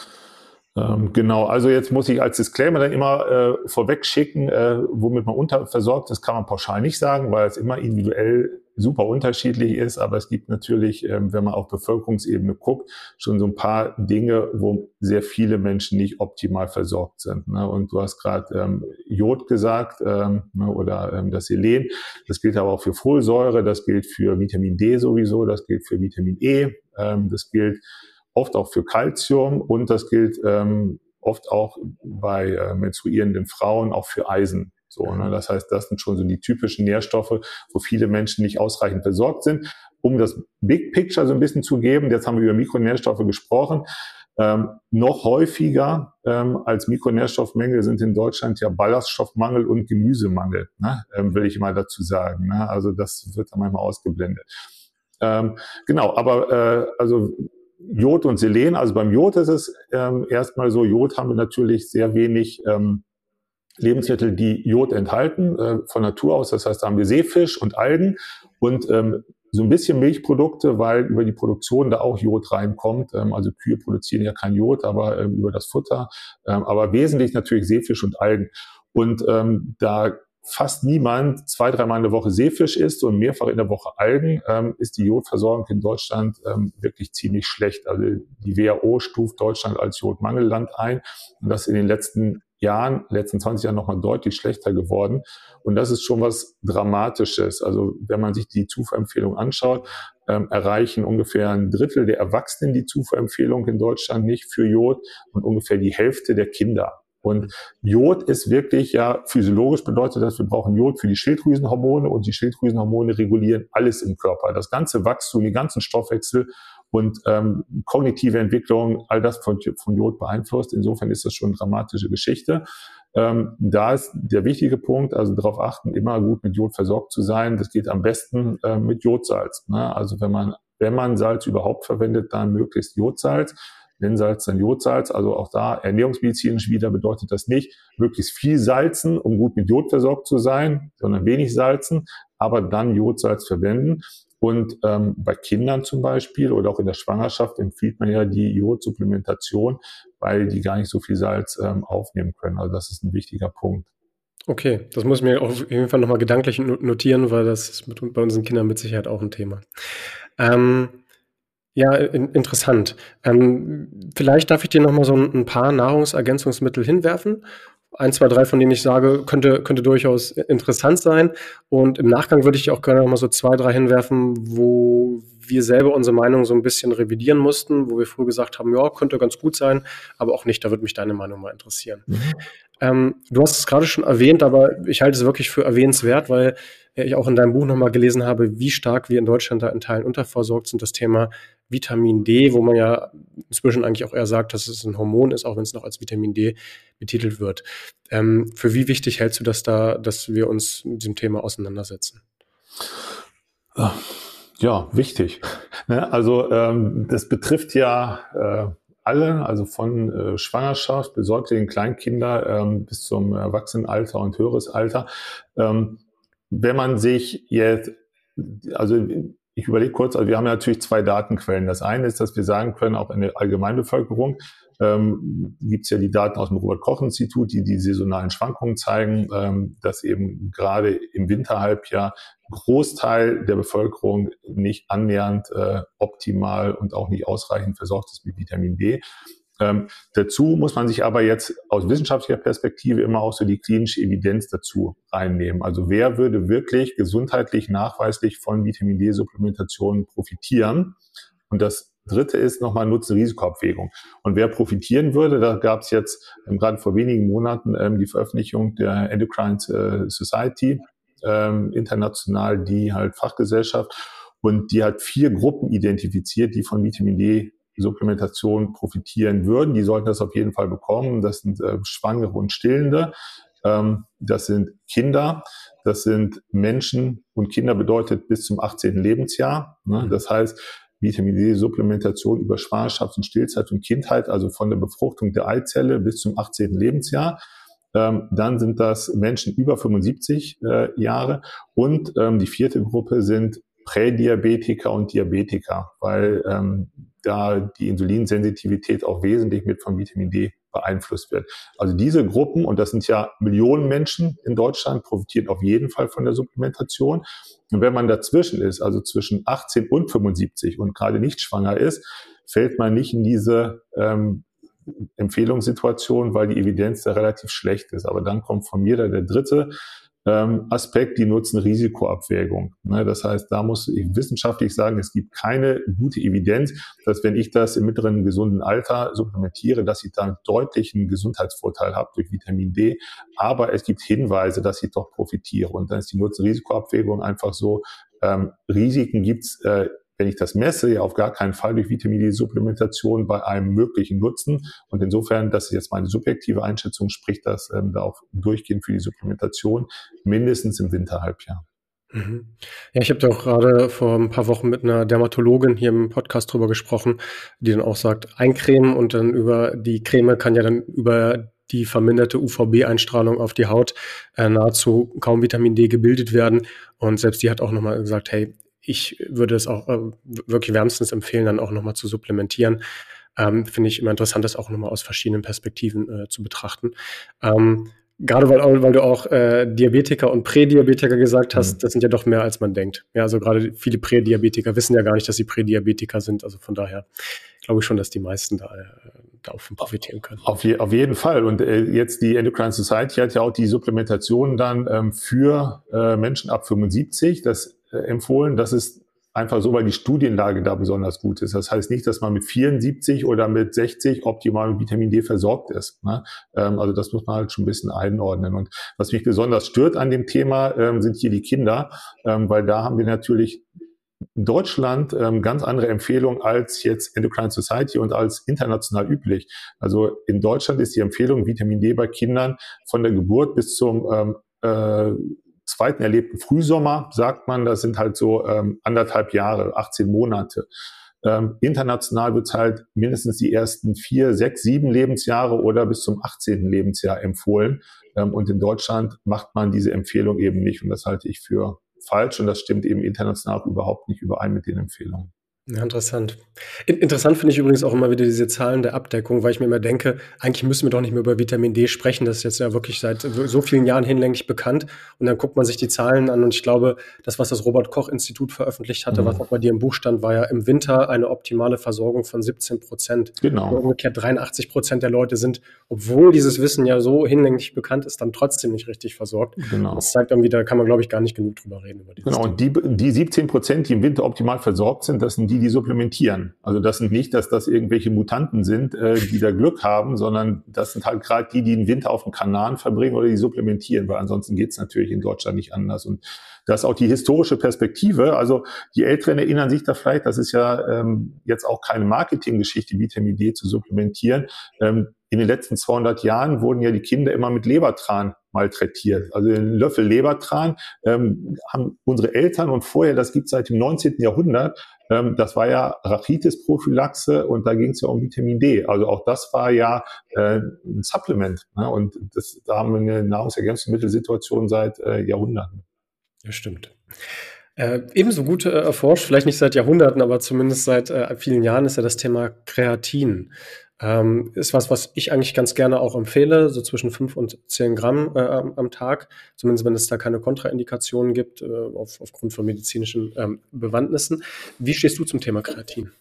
S2: Ähm, genau, also jetzt muss ich als Disclaimer dann immer äh, vorweg schicken, äh, womit man unterversorgt ist, kann man pauschal nicht sagen, weil es immer individuell super unterschiedlich ist, aber es gibt natürlich, ähm, wenn man auf Bevölkerungsebene guckt, schon so ein paar Dinge, wo sehr viele Menschen nicht optimal versorgt sind. Ne? Und du hast gerade ähm, Jod gesagt, ähm, ne, oder ähm, das Selen, das gilt aber auch für Folsäure, das gilt für Vitamin D sowieso, das gilt für Vitamin E, ähm, das gilt oft auch für Calcium, und das gilt ähm, oft auch bei äh, menstruierenden Frauen auch für Eisen. So, ne? Das heißt, das sind schon so die typischen Nährstoffe, wo viele Menschen nicht ausreichend versorgt sind. Um das Big Picture so ein bisschen zu geben, jetzt haben wir über Mikronährstoffe gesprochen, ähm, noch häufiger ähm, als Mikronährstoffmängel sind in Deutschland ja Ballaststoffmangel und Gemüsemangel, ne? ähm, will ich mal dazu sagen. Ne? Also das wird dann manchmal ausgeblendet. Ähm, genau, aber äh, also Jod und Selen, also beim Jod ist es ähm, erstmal so, Jod haben wir natürlich sehr wenig ähm, Lebensmittel, die Jod enthalten, äh, von Natur aus. Das heißt, da haben wir Seefisch und Algen, und ähm, so ein bisschen Milchprodukte, weil über die Produktion da auch Jod reinkommt. Ähm, also Kühe produzieren ja kein Jod, aber ähm, über das Futter. Ähm, aber wesentlich natürlich Seefisch und Algen. Und ähm, da fast niemand zwei, dreimal in der Woche Seefisch isst und mehrfach in der Woche Algen, ähm, ist die Jodversorgung in Deutschland ähm, wirklich ziemlich schlecht. Also die W H O stuft Deutschland als Jodmangelland ein und das in den letzten Jahren, letzten zwanzig Jahren nochmal deutlich schlechter geworden. Und das ist schon was Dramatisches. Also wenn man sich die Zufuhrempfehlung anschaut, ähm, erreichen ungefähr ein Drittel der Erwachsenen die Zufuhrempfehlung in Deutschland nicht für Jod und ungefähr die Hälfte der Kinder. Und Jod ist wirklich ja physiologisch bedeutet das, wir brauchen Jod für die Schilddrüsenhormone und die Schilddrüsenhormone regulieren alles im Körper. Das ganze Wachstum, den ganzen Stoffwechsel und ähm, kognitive Entwicklung, all das von, von Jod beeinflusst. Insofern ist das schon eine dramatische Geschichte. Ähm, da ist der wichtige Punkt, also darauf achten, immer gut mit Jod versorgt zu sein. Das geht am besten äh, mit Jodsalz. Ne? Also wenn man, wenn man Salz überhaupt verwendet, dann möglichst Jodsalz. Wenn Salz, dann Jodsalz. Also auch da ernährungsmedizinisch wieder bedeutet das nicht, möglichst viel salzen, um gut mit Jod versorgt zu sein, sondern wenig salzen, aber dann Jodsalz verwenden. Und ähm, bei Kindern zum Beispiel oder auch in der Schwangerschaft empfiehlt man ja die Jodsupplementation, weil die gar nicht so viel Salz ähm, aufnehmen können. Also das ist ein wichtiger Punkt.
S1: Okay, das muss ich mir auf jeden Fall nochmal gedanklich notieren, weil das ist mit, bei unseren Kindern mit Sicherheit auch ein Thema. Ähm, ja, in, interessant. Ähm, vielleicht darf ich dir nochmal so ein, ein paar Nahrungsergänzungsmittel hinwerfen. Ein, zwei, drei, von denen ich sage, könnte, könnte durchaus interessant sein. Und im Nachgang würde ich dir auch gerne nochmal so zwei, drei hinwerfen, wo wir selber unsere Meinung so ein bisschen revidieren mussten, wo wir früher gesagt haben, ja, könnte ganz gut sein, aber auch nicht. Da würde mich deine Meinung mal interessieren. Mhm. Ähm, du hast es gerade schon erwähnt, aber ich halte es wirklich für erwähnenswert, weil ich auch in deinem Buch nochmal gelesen habe, wie stark wir in Deutschland da in Teilen unterversorgt sind. Das Thema Vitamin D, wo man ja inzwischen eigentlich auch eher sagt, dass es ein Hormon ist, auch wenn es noch als Vitamin D betitelt wird. Ähm, für wie wichtig hältst du das da, dass wir uns mit diesem Thema auseinandersetzen?
S2: Ja, wichtig. Also ähm, das betrifft ja äh, alle, also von äh, Schwangerschaft bis Säuglinge, Kleinkinder ähm, bis zum Erwachsenenalter und höheres Alter. Ähm, wenn man sich jetzt, also ich überlege kurz, also wir haben ja natürlich zwei Datenquellen. Das eine ist, dass wir sagen können, auch in der Allgemeinbevölkerung ähm, gibt es ja die Daten aus dem Robert-Koch-Institut, die die saisonalen Schwankungen zeigen, ähm, dass eben gerade im Winterhalbjahr Großteil der Bevölkerung nicht annähernd äh, optimal und auch nicht ausreichend versorgt ist mit Vitamin D. Ähm, dazu muss man sich aber jetzt aus wissenschaftlicher Perspektive immer auch so die klinische Evidenz dazu reinnehmen. Also wer würde wirklich gesundheitlich nachweislich von Vitamin D-Supplementationen profitieren? Und das Dritte ist nochmal Nutzen-Risikoabwägung. Und wer profitieren würde, da gab es jetzt ähm, gerade vor wenigen Monaten ähm, die Veröffentlichung der Endocrine äh, Society, ähm, international die halt Fachgesellschaft, und die hat vier Gruppen identifiziert, die von Vitamin D Supplementation profitieren würden. Die sollten das auf jeden Fall bekommen. Das sind äh, Schwangere und Stillende. Ähm, das sind Kinder. Das sind Menschen, und Kinder bedeutet bis zum achtzehnten Lebensjahr. Ne? Das heißt, Vitamin D-Supplementation über Schwangerschaft und Stillzeit und Kindheit, also von der Befruchtung der Eizelle bis zum achtzehnten Lebensjahr. Ähm, dann sind das Menschen über fünfundsiebzig äh, Jahre. Und ähm, die vierte Gruppe sind Prädiabetiker und Diabetiker, weil ähm, da die Insulinsensitivität auch wesentlich mit von Vitamin D beeinflusst wird. Also diese Gruppen, und das sind ja Millionen Menschen in Deutschland, profitieren auf jeden Fall von der Supplementation. Und wenn man dazwischen ist, also zwischen achtzehn und fünfundsiebzig und gerade nicht schwanger ist, fällt man nicht in diese ähm, Empfehlungssituation, weil die Evidenz da relativ schlecht ist. Aber dann kommt von mir da der dritte ähm, Aspekt, die Nutzen-Risiko-Abwägung. Ne, das heißt, da muss ich wissenschaftlich sagen, es gibt keine gute Evidenz, dass wenn ich das im mittleren gesunden Alter supplementiere, dass ich da einen deutlichen Gesundheitsvorteil habe durch Vitamin D. Aber es gibt Hinweise, dass ich doch profitiere. Und dann ist die Nutzen-Risiko-Abwägung einfach so, ähm, Risiken gibt's äh, wenn ich das messe, ja auf gar keinen Fall durch Vitamin D-Supplementation bei einem möglichen Nutzen. Und insofern, das ist jetzt meine subjektive Einschätzung, spricht das ähm, da auch durchgehend für die Supplementation, mindestens im Winterhalbjahr.
S1: Mhm. Ja, ich habe da auch gerade vor ein paar Wochen mit einer Dermatologin hier im Podcast drüber gesprochen, die dann auch sagt, eincremen und dann über die Creme kann ja dann über die verminderte U V B-Einstrahlung auf die Haut äh, nahezu kaum Vitamin D gebildet werden. Und selbst die hat auch nochmal gesagt, hey, ich würde es auch äh, wirklich wärmstens empfehlen, dann auch nochmal zu supplementieren. Ähm, finde ich immer interessant, das auch nochmal aus verschiedenen Perspektiven äh, zu betrachten. Ähm, Gerade weil, weil du auch äh, Diabetiker und Prädiabetiker gesagt hast,
S2: Mhm.
S1: das sind ja doch mehr, als man denkt. Ja, also gerade viele Prädiabetiker wissen ja gar nicht, dass sie Prädiabetiker sind. Also von daher glaube ich schon, dass die meisten da, äh, davon profitieren können.
S2: Auf, je, auf jeden Fall. Und äh, jetzt die Endocrine Society hat ja auch die Supplementation dann ähm, für äh, Menschen ab fünfundsiebzig das äh, empfohlen. Das ist einfach so, weil die Studienlage da besonders gut ist. Das heißt nicht, dass man mit vierundsiebzig oder mit sechzig optimal mit Vitamin D versorgt ist. Ne? Ähm, also das muss man halt schon ein bisschen einordnen. Und was mich besonders stört an dem Thema, ähm, sind hier die Kinder, ähm, weil da haben wir natürlich in Deutschland ähm, ganz andere Empfehlungen als jetzt Endocrine Society und als international üblich. Also in Deutschland ist die Empfehlung Vitamin D bei Kindern von der Geburt bis zum ähm, äh, zweiten erlebten Frühsommer, sagt man, das sind halt so ähm, anderthalb Jahre, achtzehn Monate. Ähm, international wird halt mindestens die ersten vier, sechs, sieben Lebensjahre oder bis zum achtzehnten Lebensjahr empfohlen. Ähm, und in Deutschland macht man diese Empfehlung eben nicht. Und das halte ich für falsch. Und das stimmt eben international überhaupt nicht überein mit den Empfehlungen.
S1: Ja, interessant. In interessant finde ich übrigens auch immer wieder diese Zahlen der Abdeckung, weil ich mir immer denke, eigentlich müssen wir doch nicht mehr über Vitamin D sprechen. Das ist jetzt ja wirklich seit so vielen Jahren hinlänglich bekannt. Und dann guckt man sich die Zahlen an und ich glaube, das, was das Robert-Koch-Institut veröffentlicht hatte,
S2: Mhm.
S1: was auch bei dir im Buch stand, war ja im Winter eine optimale Versorgung von siebzehn Prozent.
S2: Genau.
S1: Und umgekehrt dreiundachtzig Prozent der Leute sind, obwohl dieses Wissen ja so hinlänglich bekannt ist, dann trotzdem nicht richtig versorgt.
S2: Genau.
S1: Das zeigt irgendwie, da kann man, glaube ich, gar nicht genug drüber reden. Über
S2: Genau, und die, die siebzehn Prozent, die im Winter optimal versorgt sind, das sind die, die supplementieren. Also das sind nicht, dass das irgendwelche Mutanten sind, äh, die da Glück haben, sondern das sind halt gerade die, die den Winter auf dem Kanaren verbringen oder die supplementieren, weil ansonsten geht's natürlich in Deutschland nicht anders. Und das ist auch die historische Perspektive. Also die Älteren erinnern sich da vielleicht, das ist ja ähm, jetzt auch keine Marketinggeschichte, Vitamin D zu supplementieren. Ähm, in den letzten zweihundert Jahren wurden ja die Kinder immer mit Lebertran malträtiert. Also den Löffel Lebertran ähm, haben unsere Eltern und vorher, das gibt es seit dem neunzehnten Jahrhundert, ähm, das war ja Rachitis-Prophylaxe und da ging es ja um Vitamin D. Also auch das war ja äh, ein Supplement. Ne? Und das, da haben wir eine Nahrungsergänzungsmittelsituation seit äh, Jahrhunderten.
S1: Ja, stimmt. Äh, ebenso gut äh, erforscht, vielleicht nicht seit Jahrhunderten, aber zumindest seit äh, vielen Jahren ist ja das Thema Kreatin. Ähm, ist was, was ich eigentlich ganz gerne auch empfehle, so zwischen fünf und zehn Gramm äh, am, am Tag, zumindest wenn es da keine Kontraindikationen gibt, äh, auf, aufgrund von medizinischen ähm, Bewandtnissen. Wie stehst du zum Thema Kreatin?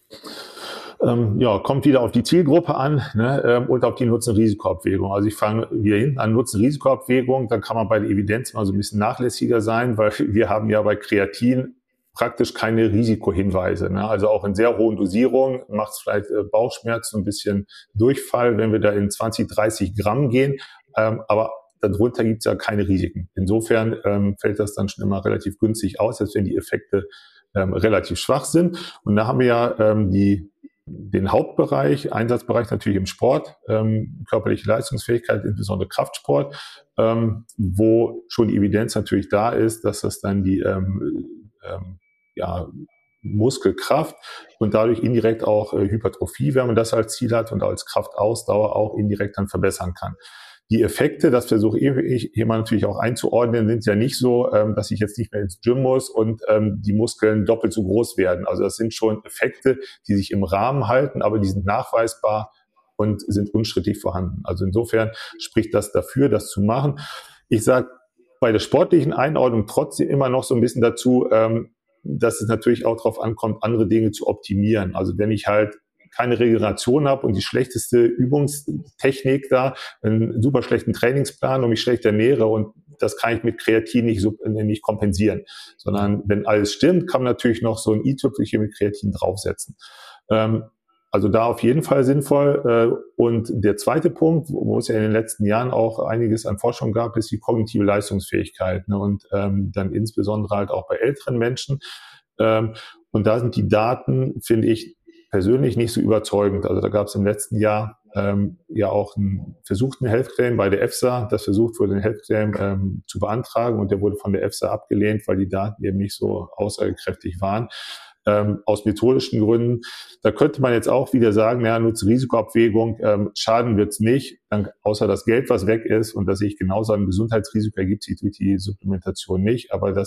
S2: Ähm, ja, kommt wieder auf die Zielgruppe an, ne, ähm, und auf die Nutzen-Risiko-Abwägung. Also ich fange wieder hinten an Nutzen-Risiko-Abwägung, dann kann man bei der Evidenz mal so ein bisschen nachlässiger sein, weil wir haben ja bei Kreatin praktisch keine Risikohinweise. Ne? Also auch in sehr hohen Dosierungen macht es vielleicht äh, Bauchschmerzen, ein bisschen Durchfall, wenn wir da in zwanzig, dreißig Gramm gehen. Ähm, aber darunter gibt es ja keine Risiken. Insofern ähm, fällt das dann schon immer relativ günstig aus, selbst wenn die Effekte ähm, relativ schwach sind. Und da haben wir ja ähm, die den Hauptbereich, Einsatzbereich natürlich im Sport, ähm, körperliche Leistungsfähigkeit, insbesondere Kraftsport, ähm, wo schon die Evidenz natürlich da ist, dass das dann die ähm, ähm, ja, Muskelkraft und dadurch indirekt auch äh, Hypertrophie, wenn man das als Ziel hat und als Kraftausdauer auch indirekt dann verbessern kann. Die Effekte, das versuche ich hier mal natürlich auch einzuordnen, sind ja nicht so, ähm, dass ich jetzt nicht mehr ins Gym muss und ähm, die Muskeln doppelt so groß werden. Also das sind schon Effekte, die sich im Rahmen halten, aber die sind nachweisbar und sind unstrittig vorhanden. Also insofern spricht das dafür, das zu machen. Ich sage bei der sportlichen Einordnung trotzdem immer noch so ein bisschen dazu, ähm, dass es natürlich auch darauf ankommt, andere Dinge zu optimieren. Also wenn ich halt keine Regeneration habe und die schlechteste Übungstechnik da, einen super schlechten Trainingsplan und mich schlecht ernähre und das kann ich mit Kreatin nicht, nicht kompensieren. Sondern wenn alles stimmt, kann man natürlich noch so ein i-Tüpfelchen mit Kreatin draufsetzen. Ähm, also da auf jeden Fall sinnvoll. Und der zweite Punkt, wo es ja in den letzten Jahren auch einiges an Forschung gab, ist die kognitive Leistungsfähigkeit. Und ähm, dann insbesondere halt auch bei älteren Menschen. Ähm, und da sind die Daten, finde ich, persönlich nicht so überzeugend. Also da gab es im letzten Jahr ähm, ja auch einen versuchten Health Claim bei der EFSA, das versucht wurde, den Health Claim ähm, zu beantragen und der wurde von der EFSA abgelehnt, weil die Daten eben nicht so aussagekräftig waren. Ähm, aus methodischen Gründen. Da könnte man jetzt auch wieder sagen, ja, Nutzen-Risiko-Abwägung, ähm, schaden wird's nicht, dann, außer das Geld, was weg ist und dass sich genauso ein Gesundheitsrisiko ergibt, sich durch die Supplementation nicht, aber das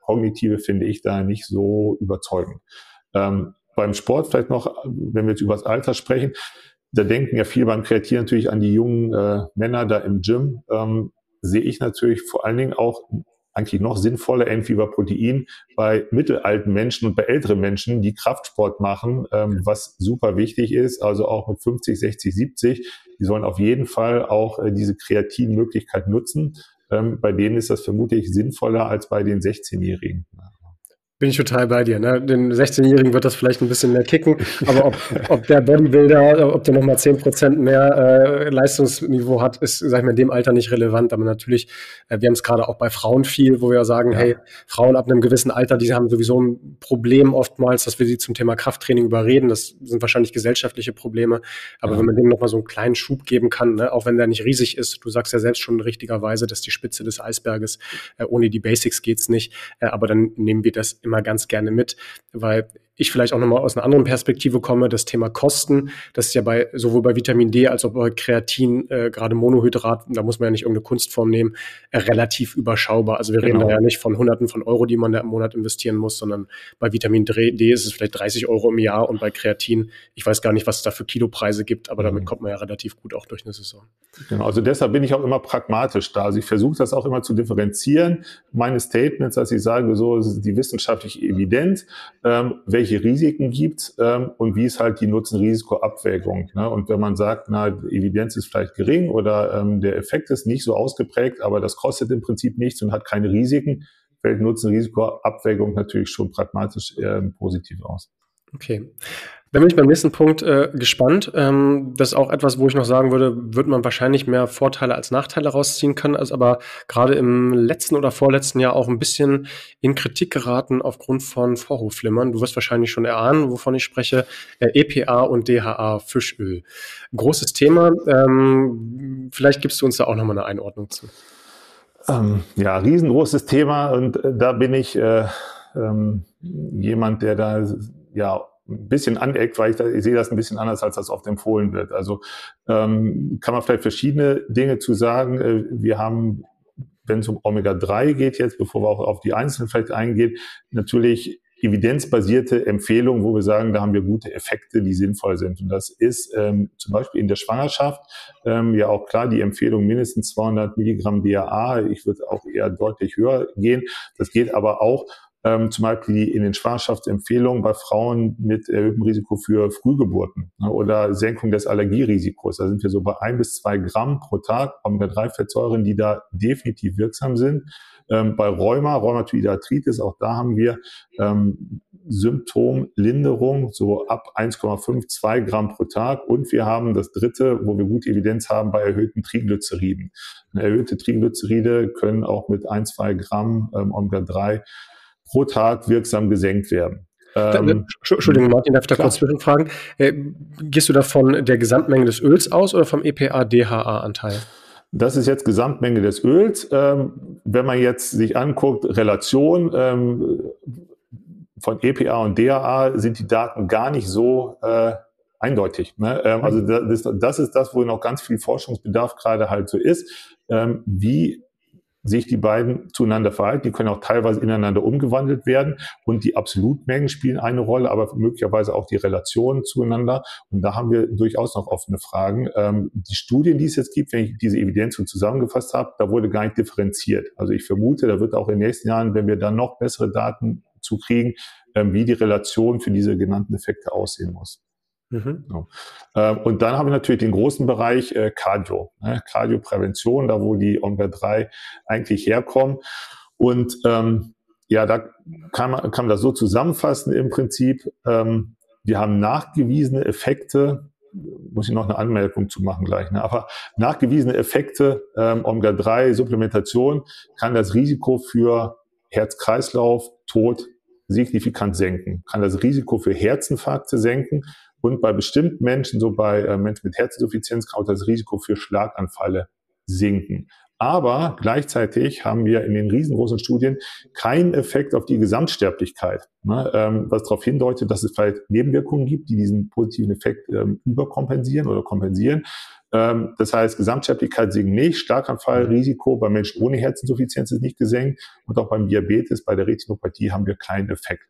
S2: Kognitive finde ich da nicht so überzeugend. Ähm, beim Sport vielleicht noch, wenn wir jetzt über das Alter sprechen, da denken ja viele beim Kreatin natürlich an die jungen äh, Männer da im Gym. Ähm, sehe ich natürlich vor allen Dingen auch eigentlich noch sinnvoller, ähnlich wie bei Protein, bei mittelalten Menschen und bei älteren Menschen, die Kraftsport machen, ähm, was super wichtig ist, also auch mit fünfzig, sechzig, siebzig, die sollen auf jeden Fall auch äh, diese Kreatinmöglichkeit nutzen. Ähm, bei denen ist das vermutlich sinnvoller als bei den sechzehnjährigen.
S1: Bin ich total bei dir. Ne? Den sechzehnjährigen wird das vielleicht ein bisschen mehr kicken, aber ob, ob der Bodybuilder, ob der nochmal zehn Prozent mehr äh, Leistungsniveau hat, ist, sag ich mal, in dem Alter nicht relevant. Aber natürlich, äh, wir haben es gerade auch bei Frauen viel, wo wir sagen, ja. hey, Frauen ab einem gewissen Alter, die haben sowieso ein Problem oftmals, dass wir sie zum Thema Krafttraining überreden. Das sind wahrscheinlich gesellschaftliche Probleme. Aber ja. wenn man denen nochmal so einen kleinen Schub geben kann, ne? Auch wenn der nicht riesig ist, du sagst ja selbst schon richtigerweise, dass die Spitze des Eisberges, äh, ohne die Basics geht's nicht. Äh, aber dann nehmen wir das immer ganz gerne mit, weil ich vielleicht auch nochmal aus einer anderen Perspektive komme, das Thema Kosten, das ist ja bei sowohl bei Vitamin D als auch bei Kreatin, äh, gerade Monohydrat, da muss man ja nicht irgendeine Kunstform nehmen, äh, relativ überschaubar. Also wir genau. reden da ja nicht von Hunderten von Euro, die man da im Monat investieren muss, sondern bei Vitamin D ist es vielleicht dreißig Euro im Jahr und bei Kreatin, ich weiß gar nicht, was es da für Kilopreise gibt, aber damit mhm. kommt man ja relativ gut auch durch eine Saison.
S2: Genau, also deshalb bin ich auch immer pragmatisch da. Also ich versuche das auch immer zu differenzieren. Meine Statements, dass ich sage, so ist die wissenschaftliche Evidenz, ähm, welche Risiken gibt ähm, und wie ist halt die Nutzen-Risiko-Abwägung. Ne? Und wenn man sagt, na, die Evidenz ist vielleicht gering oder ähm, der Effekt ist nicht so ausgeprägt, aber das kostet im Prinzip nichts und hat keine Risiken, fällt Nutzen-Risiko-Abwägung natürlich schon pragmatisch ähm, positiv aus.
S1: Okay. Dann bin ich beim nächsten Punkt äh, gespannt. Ähm, das ist auch etwas, wo ich noch sagen würde, wird man wahrscheinlich mehr Vorteile als Nachteile rausziehen können, als aber gerade im letzten oder vorletzten Jahr auch ein bisschen in Kritik geraten aufgrund von Vorhofflimmern. Du wirst wahrscheinlich schon erahnen, wovon ich spreche. Äh, E P A und D H A Fischöl. Großes Thema. Ähm, vielleicht gibst du uns da auch nochmal eine Einordnung zu.
S2: Ähm, ja, riesengroßes Thema und äh, da bin ich äh, ähm, jemand, der da ja ein bisschen aneckt, weil ich, da, ich sehe das ein bisschen anders, als das oft empfohlen wird. Also ähm, kann man vielleicht verschiedene Dinge zu sagen. Äh, wir haben, wenn es um Omega drei geht jetzt, bevor wir auch auf die Einzelnen vielleicht eingehen, natürlich evidenzbasierte Empfehlungen, wo wir sagen, da haben wir gute Effekte, die sinnvoll sind. Und das ist ähm, zum Beispiel in der Schwangerschaft ähm, ja auch klar die Empfehlung mindestens zweihundert Milligramm D H A. Ich würde auch eher deutlich höher gehen. Das geht aber auch Ähm, zum Beispiel in den Schwangerschaftsempfehlungen bei Frauen mit erhöhtem Risiko für Frühgeburten, ne, oder Senkung des Allergierisikos. Da sind wir so bei ein bis zwei Gramm pro Tag Omega drei Fettsäuren, die da definitiv wirksam sind. Ähm, bei Rheuma, Rheumatoide Arthritis, auch da haben wir ähm, Symptomlinderung so ab eins Komma fünf, zwei Gramm pro Tag. Und wir haben das dritte, wo wir gute Evidenz haben, bei erhöhten Triglyceriden. Erhöhte Triglyceride können auch mit ein, zwei Gramm ähm, Omega drei pro Tag wirksam gesenkt werden.
S1: Ähm, Entschuldigung, Martin, darf ich da klar. kurz zwischenfragen? Äh, gehst du da von der Gesamtmenge des Öls aus oder vom E P A D H A-Anteil?
S2: Das ist jetzt Gesamtmenge des Öls. Ähm, wenn man jetzt sich anguckt, Relation ähm, von E P A und D H A, sind die Daten gar nicht so äh, eindeutig. Ne? Ähm, also das, das ist das, wo noch ganz viel Forschungsbedarf gerade halt so ist. Ähm, wie sich die beiden zueinander verhalten. Die können auch teilweise ineinander umgewandelt werden und die Absolutmengen spielen eine Rolle, aber möglicherweise auch die Relationen zueinander. Und da haben wir durchaus noch offene Fragen. Ähm, die Studien, die es jetzt gibt, wenn ich diese Evidenzen zusammengefasst habe, da wurde gar nicht differenziert. Also ich vermute, da wird auch in den nächsten Jahren, wenn wir dann noch bessere Daten zu kriegen, ähm, wie die Relation für diese genannten Effekte aussehen muss. Mhm. So. Und dann haben wir natürlich den großen Bereich äh, Cardio, ne? Cardioprävention, da wo die Omega drei eigentlich herkommen. Und ähm, ja, da kann man, kann man das so zusammenfassen im Prinzip. Ähm, wir haben nachgewiesene Effekte, muss ich noch eine Anmerkung zu machen gleich, ne? Aber nachgewiesene Effekte ähm, Omega drei Supplementation kann das Risiko für Herz-Kreislauf, Tod signifikant senken, kann das Risiko für Herzinfarkte senken. Und bei bestimmten Menschen, so bei äh, Menschen mit Herzinsuffizienz, kann auch das Risiko für Schlaganfälle sinken. Aber gleichzeitig haben wir in den riesengroßen Studien keinen Effekt auf die Gesamtsterblichkeit, ne, ähm, was darauf hindeutet, dass es vielleicht Nebenwirkungen gibt, die diesen positiven Effekt ähm, überkompensieren oder kompensieren. Ähm, das heißt, Gesamtsterblichkeit sinkt nicht, Schlaganfallrisiko bei Menschen ohne Herzinsuffizienz ist nicht gesenkt und auch beim Diabetes, bei der Retinopathie haben wir keinen Effekt.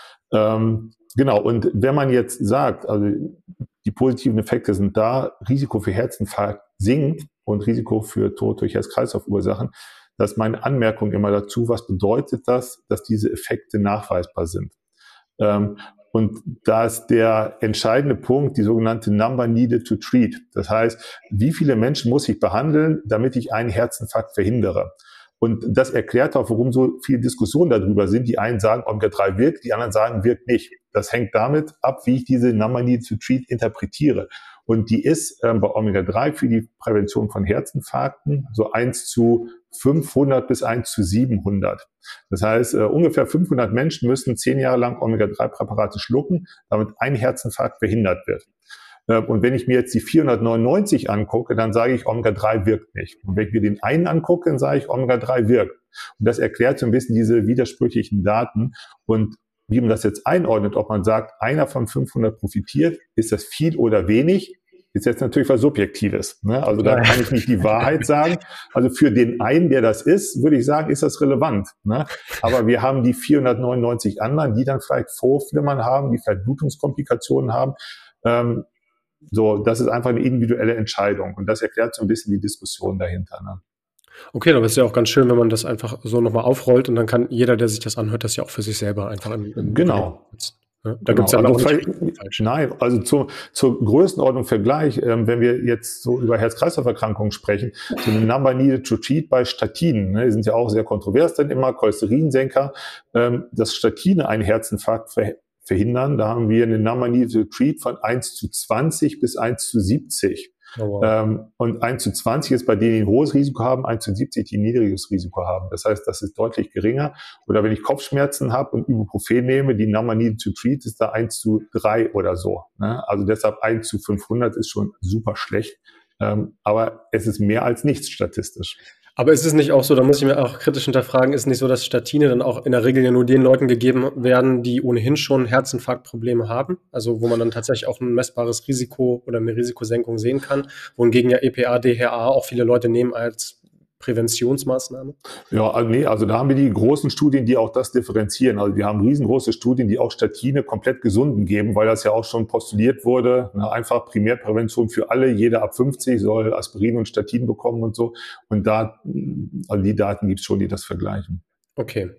S2: Ähm, genau, und wenn man jetzt sagt, also die positiven Effekte sind da, Risiko für Herzinfarkt sinkt und Risiko für Tod durch Herz-Kreislauf-Ursachen, das ist meine Anmerkung immer dazu, was bedeutet das, dass diese Effekte nachweisbar sind. Ähm, und da ist der entscheidende Punkt die sogenannte Number Needed to Treat. Das heißt, wie viele Menschen muss ich behandeln, damit ich einen Herzinfarkt verhindere? Und das erklärt auch, warum so viele Diskussionen darüber sind. Die einen sagen, Omega drei wirkt, die anderen sagen, wirkt nicht. Das hängt damit ab, wie ich diese Number Needed to Treat interpretiere. Und die ist ähm, bei Omega drei für die Prävention von Herzinfarkten so eins zu fünfhundert bis eins zu siebenhundert. Das heißt, äh, ungefähr fünfhundert Menschen müssen zehn Jahre lang Omega drei Präparate schlucken, damit ein Herzinfarkt verhindert wird. Äh, und wenn ich mir jetzt die vierhundertneunundneunzig angucke, dann sage ich, Omega drei wirkt nicht. Und wenn ich mir den einen angucke, dann sage ich, Omega drei wirkt. Und das erklärt so ein bisschen diese widersprüchlichen Daten. Und wie man das jetzt einordnet, ob man sagt, einer von fünfhundert profitiert, ist das viel oder wenig, ist jetzt natürlich was Subjektives. Ne? Also da kann ich nicht die Wahrheit sagen. Also für den einen, der das ist, würde ich sagen, ist das relevant. Ne? Aber wir haben die vierhundertneunundneunzig anderen, die dann vielleicht Vorflimmern haben, die vielleicht Blutungskomplikationen haben. Ähm, so, das ist einfach eine individuelle Entscheidung. Und das erklärt so ein bisschen die Diskussion dahinter. Ne?
S1: Okay, aber es ist ja auch ganz schön, wenn man das einfach so nochmal aufrollt und dann kann jeder, der sich das anhört, das ja auch für sich selber einfach im, im
S2: Genau.
S1: Ja, da
S2: genau.
S1: gibt es ja
S2: also
S1: auch nicht
S2: falsch. Nein, also zur, zur Größenordnung Vergleich, ähm, wenn wir jetzt so über Herz-Kreislauf-Erkrankungen sprechen, so eine Number Needed to Treat bei Statinen, ne, die sind ja auch sehr kontrovers dann immer, Cholesterinsenker, ähm, dass Statine einen Herzinfarkt ver verhindern, da haben wir eine Number Needed to Treat von eins zu zwanzig bis eins zu siebzig. Oh, wow. ähm, und eins zu zwanzig ist bei denen, die ein hohes Risiko haben, eins zu siebzig, die ein niedriges Risiko haben. Das heißt, das ist deutlich geringer. Oder wenn ich Kopfschmerzen habe und Ibuprofen nehme, die Number Needed to Treat ist da eins zu drei oder so. Ne? Also deshalb eins zu fünfhundert ist schon super schlecht. Ähm, aber es ist mehr als nichts statistisch.
S1: Aber ist es nicht auch so, da muss ich mir auch kritisch hinterfragen, ist es nicht so, dass Statine dann auch in der Regel ja nur den Leuten gegeben werden, die ohnehin schon Herzinfarktprobleme haben? Also wo man dann tatsächlich auch ein messbares Risiko oder eine Risikosenkung sehen kann, wohingegen ja E P A, D H A auch viele Leute nehmen als Präventionsmaßnahme?
S2: Ja, also nee, also da haben wir die großen Studien, die auch das differenzieren. Also wir haben riesengroße Studien, die auch Statine komplett Gesunden geben, weil das ja auch schon postuliert wurde. Na, einfach Primärprävention für alle, jeder ab fünfzig soll Aspirin und Statin bekommen und so. Und da, also die Daten gibt es schon, die das vergleichen.
S1: Okay.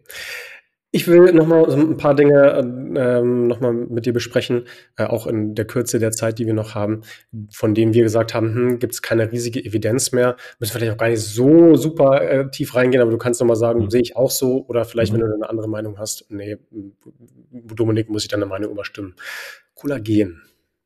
S1: Ich will nochmal so ein paar Dinge ähm, nochmal mit dir besprechen, äh, auch in der Kürze der Zeit, die wir noch haben, von denen wir gesagt haben, hm, gibt es keine riesige Evidenz mehr. Müssen wir vielleicht auch gar nicht so super äh, tief reingehen, aber du kannst nochmal sagen, mhm. sehe ich auch so, oder vielleicht, mhm. wenn du eine andere Meinung hast, nee, Dominik, muss ich deine Meinung überstimmen. Kollagen.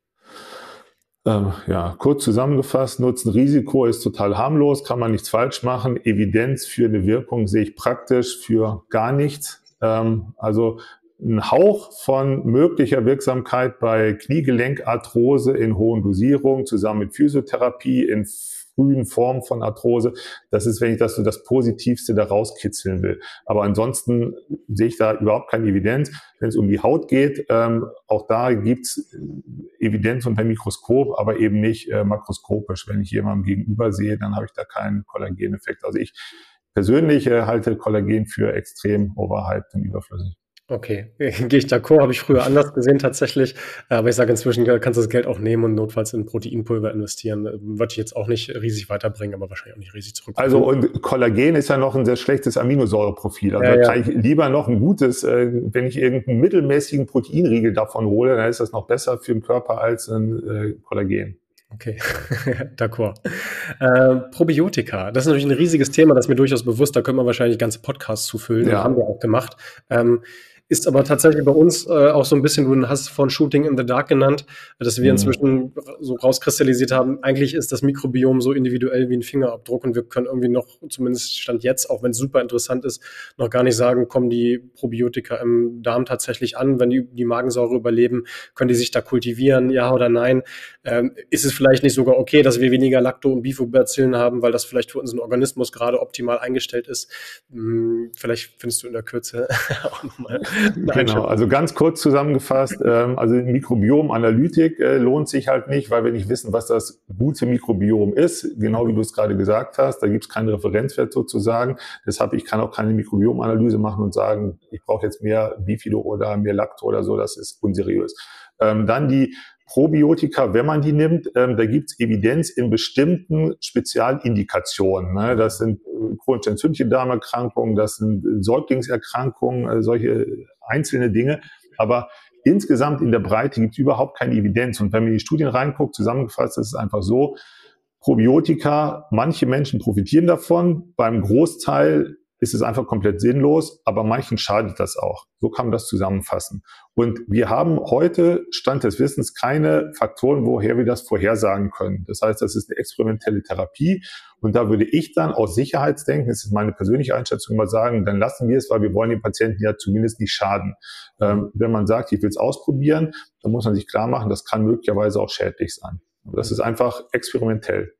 S2: Ähm, ja, kurz zusammengefasst, Nutzen-Risiko ist total harmlos, kann man nichts falsch machen. Evidenz für eine Wirkung sehe ich praktisch für gar nichts. Also ein Hauch von möglicher Wirksamkeit bei Kniegelenkarthrose in hohen Dosierungen zusammen mit Physiotherapie in frühen Formen von Arthrose. Das ist, wenn ich das so das Positivste da rauskitzeln will. Aber ansonsten sehe ich da überhaupt keine Evidenz. Wenn es um die Haut geht, ähm, auch da gibt's Evidenz unter Mikroskop, aber eben nicht äh, makroskopisch. Wenn ich jemandem gegenüber sehe, dann habe ich da keinen Kollageneffekt. Also ich persönlich äh, halte Kollagen für extrem overhyped und überflüssig.
S1: Okay, gehe ich d'accord, habe ich früher anders gesehen tatsächlich, aber ich sage inzwischen, kannst du das Geld auch nehmen und notfalls in Proteinpulver investieren. Würde ich jetzt auch nicht riesig weiterbringen, aber wahrscheinlich auch nicht riesig zurück.
S2: Also und Kollagen ist ja noch ein sehr schlechtes Aminosäureprofil. Also ja, da kann ja. ich lieber noch ein gutes, äh, wenn ich irgendeinen mittelmäßigen Proteinriegel davon hole, dann ist das noch besser für den Körper als ein äh, Kollagen.
S1: Okay, d'accord. Äh, Probiotika, das ist natürlich ein riesiges Thema, das ist mir durchaus bewusst, da können wir wahrscheinlich ganze Podcasts zufüllen, ja. haben wir auch gemacht. Ähm, Ist aber tatsächlich bei uns äh, auch so ein bisschen, du hast es vorhin Shooting in the Dark genannt, dass wir inzwischen so rauskristallisiert haben, eigentlich ist das Mikrobiom so individuell wie ein Fingerabdruck und wir können irgendwie noch, zumindest Stand jetzt, auch wenn es super interessant ist, noch gar nicht sagen, kommen die Probiotika im Darm tatsächlich an, wenn die die Magensäure überleben, können die sich da kultivieren, ja oder nein? Ähm, ist es vielleicht nicht sogar okay, dass wir weniger Lacto- und Bifidobacillen haben, weil das vielleicht für unseren Organismus gerade optimal eingestellt ist? Hm, vielleicht findest du in der Kürze auch nochmal eine
S2: Genau, also ganz kurz zusammengefasst, ähm, also Mikrobiomanalytik äh, lohnt sich halt nicht, weil wir nicht wissen, was das gute Mikrobiom ist, genau wie du es gerade gesagt hast, da gibt es keinen Referenzwert sozusagen, deshalb ich kann auch keine Mikrobiomanalyse machen und sagen, ich brauche jetzt mehr Bifido oder mehr Lacto oder so, das ist unseriös. Ähm, dann die Probiotika, wenn man die nimmt, ähm, da gibt es Evidenz in bestimmten Spezialindikationen. Ne? Das sind äh, chronische entzündliche Darmerkrankungen, das sind äh, Säuglingserkrankungen, äh, solche einzelne Dinge. Aber insgesamt in der Breite gibt es überhaupt keine Evidenz. Und wenn man in die Studien reinguckt, zusammengefasst ist es einfach so, Probiotika, manche Menschen profitieren davon, beim Großteil ist es einfach komplett sinnlos, aber manchen schadet das auch. So kann man das zusammenfassen. Und wir haben heute, Stand des Wissens, keine Faktoren, woher wir das vorhersagen können. Das heißt, das ist eine experimentelle Therapie. Und da würde ich dann aus Sicherheitsdenken, das ist meine persönliche Einschätzung, mal sagen, dann lassen wir es, weil wir wollen den Patienten ja zumindest nicht schaden. Ähm, wenn man sagt, ich will es ausprobieren, dann muss man sich klar machen, das kann möglicherweise auch schädlich sein. Aber das ist einfach experimentell.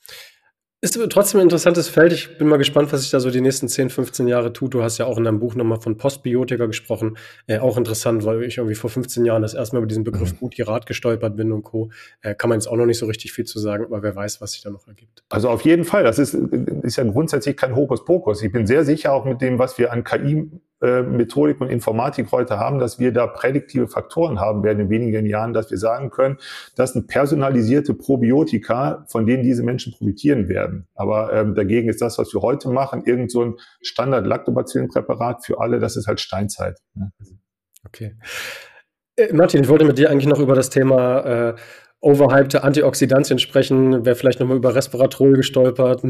S1: Ist aber trotzdem ein interessantes Feld. Ich bin mal gespannt, was sich da so die nächsten zehn, fünfzehn Jahre tut. Du hast ja auch in deinem Buch nochmal von Postbiotika gesprochen. Äh, auch interessant, weil ich irgendwie vor fünfzehn Jahren das erste Mal über diesen Begriff
S2: Mhm.
S1: Buttirat gestolpert bin und Co. Äh, kann man jetzt auch noch nicht so richtig viel zu sagen, aber wer weiß, was sich da noch ergibt.
S2: Also auf jeden Fall, das ist, ist ja grundsätzlich kein Hokuspokus. Ich bin sehr sicher auch mit dem, was wir an K I-Methodik und Informatik heute haben, dass wir da prädiktive Faktoren haben werden in wenigen Jahren, dass wir sagen können, das sind personalisierte Probiotika, von denen diese Menschen profitieren werden. Aber ähm, dagegen ist das, was wir heute machen, irgend so ein Standard-Lactobacillen-Präparat für alle, das ist halt Steinzeit. Ne?
S1: Okay. Äh, Martin, ich wollte mit dir eigentlich noch über das Thema äh, overhypte Antioxidantien sprechen. Wäre vielleicht nochmal über Resveratrol gestolpert.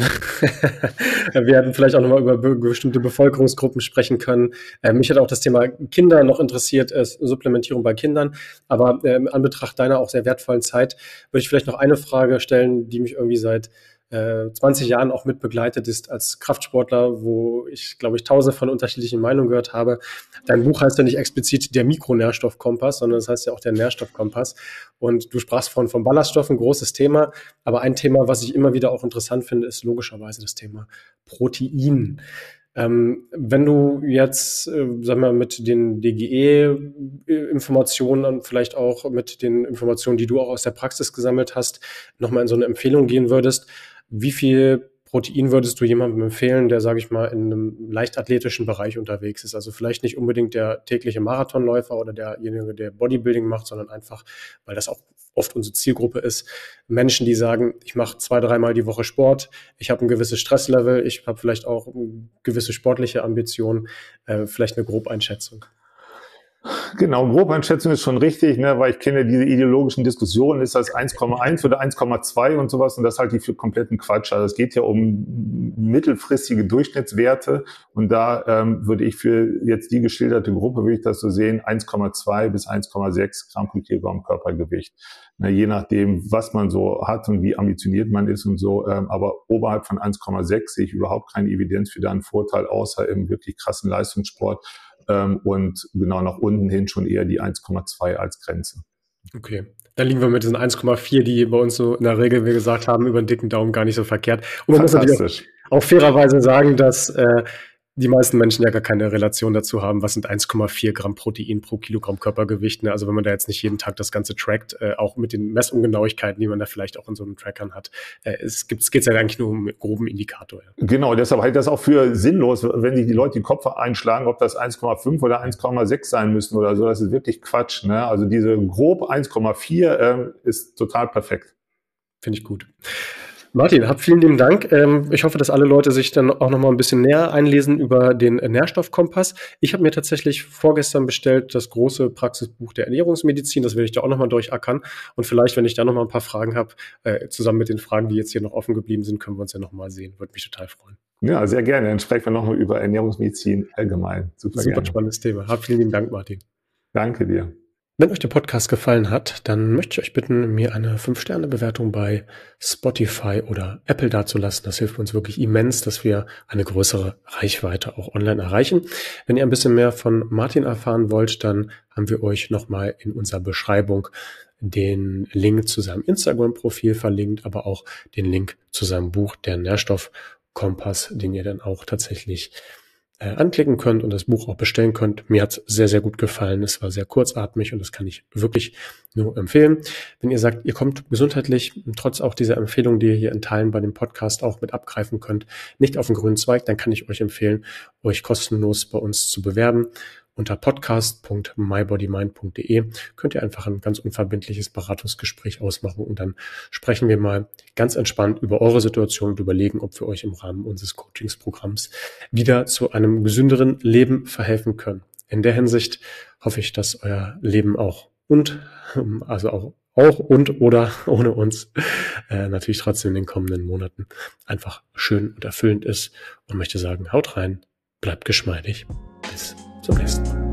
S1: Wir hätten vielleicht auch nochmal über be bestimmte Bevölkerungsgruppen sprechen können. Äh, mich hat auch das Thema Kinder noch interessiert, äh, Supplementierung bei Kindern. Aber äh, in Anbetracht deiner auch sehr wertvollen Zeit würde ich vielleicht noch eine Frage stellen, die mich irgendwie seit äh, zwanzig Jahren auch mit begleitet ist als Kraftsportler, wo ich, glaube ich, tausende von unterschiedlichen Meinungen gehört habe. Dein Buch heißt ja nicht explizit der Mikronährstoffkompass, sondern es heißt ja auch der Nährstoffkompass. Und du sprachst von, von Ballaststoffen, großes Thema. Aber ein Thema, was ich immer wieder auch interessant finde, ist logischerweise das Thema Protein. Ähm, wenn du jetzt, äh, sag mal, mit den D G E-Informationen und vielleicht auch mit den Informationen, die du auch aus der Praxis gesammelt hast, nochmal in so eine Empfehlung gehen würdest, wie viel Protein würdest du jemandem empfehlen, der, sage ich mal, in einem leichtathletischen Bereich unterwegs ist? Also vielleicht nicht unbedingt der tägliche Marathonläufer oder derjenige, der Bodybuilding macht, sondern einfach, weil das auch oft unsere Zielgruppe ist, Menschen, die sagen, ich mache zwei, dreimal die Woche Sport, ich habe ein gewisses Stresslevel, ich habe vielleicht auch gewisse sportliche Ambitionen, äh, vielleicht eine Grobeinschätzung.
S2: Genau, Grobeinschätzung ist schon richtig, ne, weil ich kenne diese ideologischen Diskussionen, ist das eins Komma eins oder eins Komma zwei und sowas, und das halte ich für kompletten Quatsch. Also es geht ja um mittelfristige Durchschnittswerte, und da ähm, würde ich für jetzt die geschilderte Gruppe, würde ich das so sehen, eins Komma zwei bis eins Komma sechs Gramm pro Kilogramm Körpergewicht. Ne, je nachdem, was man so hat und wie ambitioniert man ist und so, ähm, aber oberhalb von eins Komma sechs sehe ich überhaupt keine Evidenz für da einen Vorteil, außer im wirklich krassen Leistungssport. Und genau nach unten hin schon eher die eins Komma zwei als Grenze.
S1: Okay, dann liegen wir mit diesen eins Komma vier, die bei uns so in der Regel, wie gesagt haben, über den dicken Daumen gar nicht so verkehrt. Und man muss natürlich auch, auch fairerweise sagen, dass äh, die meisten Menschen ja gar keine Relation dazu haben, was sind eins Komma vier Gramm Protein pro Kilogramm Körpergewicht. Ne? Also wenn man da jetzt nicht jeden Tag das Ganze trackt, äh, auch mit den Messungenauigkeiten, die man da vielleicht auch in so einem Trackern hat, äh, es gibt es geht ja eigentlich nur um einen groben Indikator. Ja.
S2: Genau, deshalb halte ich das auch für sinnlos, wenn sich die Leute die Kopf einschlagen, ob das eins Komma fünf oder eins Komma sechs sein müssen oder so. Das ist wirklich Quatsch. Ne? Also diese grob eins Komma vier äh, ist total perfekt.
S1: Finde ich gut. Martin, hab vielen lieben Dank. Ich hoffe, dass alle Leute sich dann auch noch mal ein bisschen näher einlesen über den Nährstoffkompass. Ich habe mir tatsächlich vorgestern bestellt das große Praxisbuch der Ernährungsmedizin. Das werde ich da auch noch mal durchackern. Und vielleicht, wenn ich da noch mal ein paar Fragen habe, zusammen mit den Fragen, die jetzt hier noch offen geblieben sind, können wir uns ja noch mal sehen. Würde mich total freuen.
S2: Ja, sehr gerne. Dann sprechen wir nochmal über Ernährungsmedizin allgemein. Super,
S1: Super
S2: gerne.
S1: spannendes Thema. Hab vielen lieben Dank, Martin.
S2: Danke dir.
S1: Wenn euch der Podcast gefallen hat, dann möchte ich euch bitten, mir eine fünf Sterne Bewertung bei Spotify oder Apple dazulassen. Das hilft uns wirklich immens, dass wir eine größere Reichweite auch online erreichen. Wenn ihr ein bisschen mehr von Martin erfahren wollt, dann haben wir euch nochmal in unserer Beschreibung den Link zu seinem Instagram-Profil verlinkt, aber auch den Link zu seinem Buch, der Nährstoffkompass, den ihr dann auch tatsächlich äh, anklicken könnt und das Buch auch bestellen könnt. Mir hat es sehr, sehr gut gefallen. Es war sehr kurzatmig und das kann ich wirklich nur empfehlen. Wenn ihr sagt, ihr kommt gesundheitlich, trotz auch dieser Empfehlung, die ihr hier in Teilen bei dem Podcast auch mit abgreifen könnt, nicht auf den grünen Zweig, dann kann ich euch empfehlen, euch kostenlos bei uns zu bewerben. Unter podcast punkt my body mind punkt de könnt ihr einfach ein ganz unverbindliches Beratungsgespräch ausmachen und dann sprechen wir mal ganz entspannt über eure Situation und überlegen, ob wir euch im Rahmen unseres Coachingsprogramms wieder zu einem gesünderen Leben verhelfen können. In der Hinsicht hoffe ich, dass euer Leben auch und, also auch auch und oder ohne uns äh, natürlich trotzdem in den kommenden Monaten einfach schön und erfüllend ist und möchte sagen, haut rein, bleibt geschmeidig. Bis zum nächsten Mal.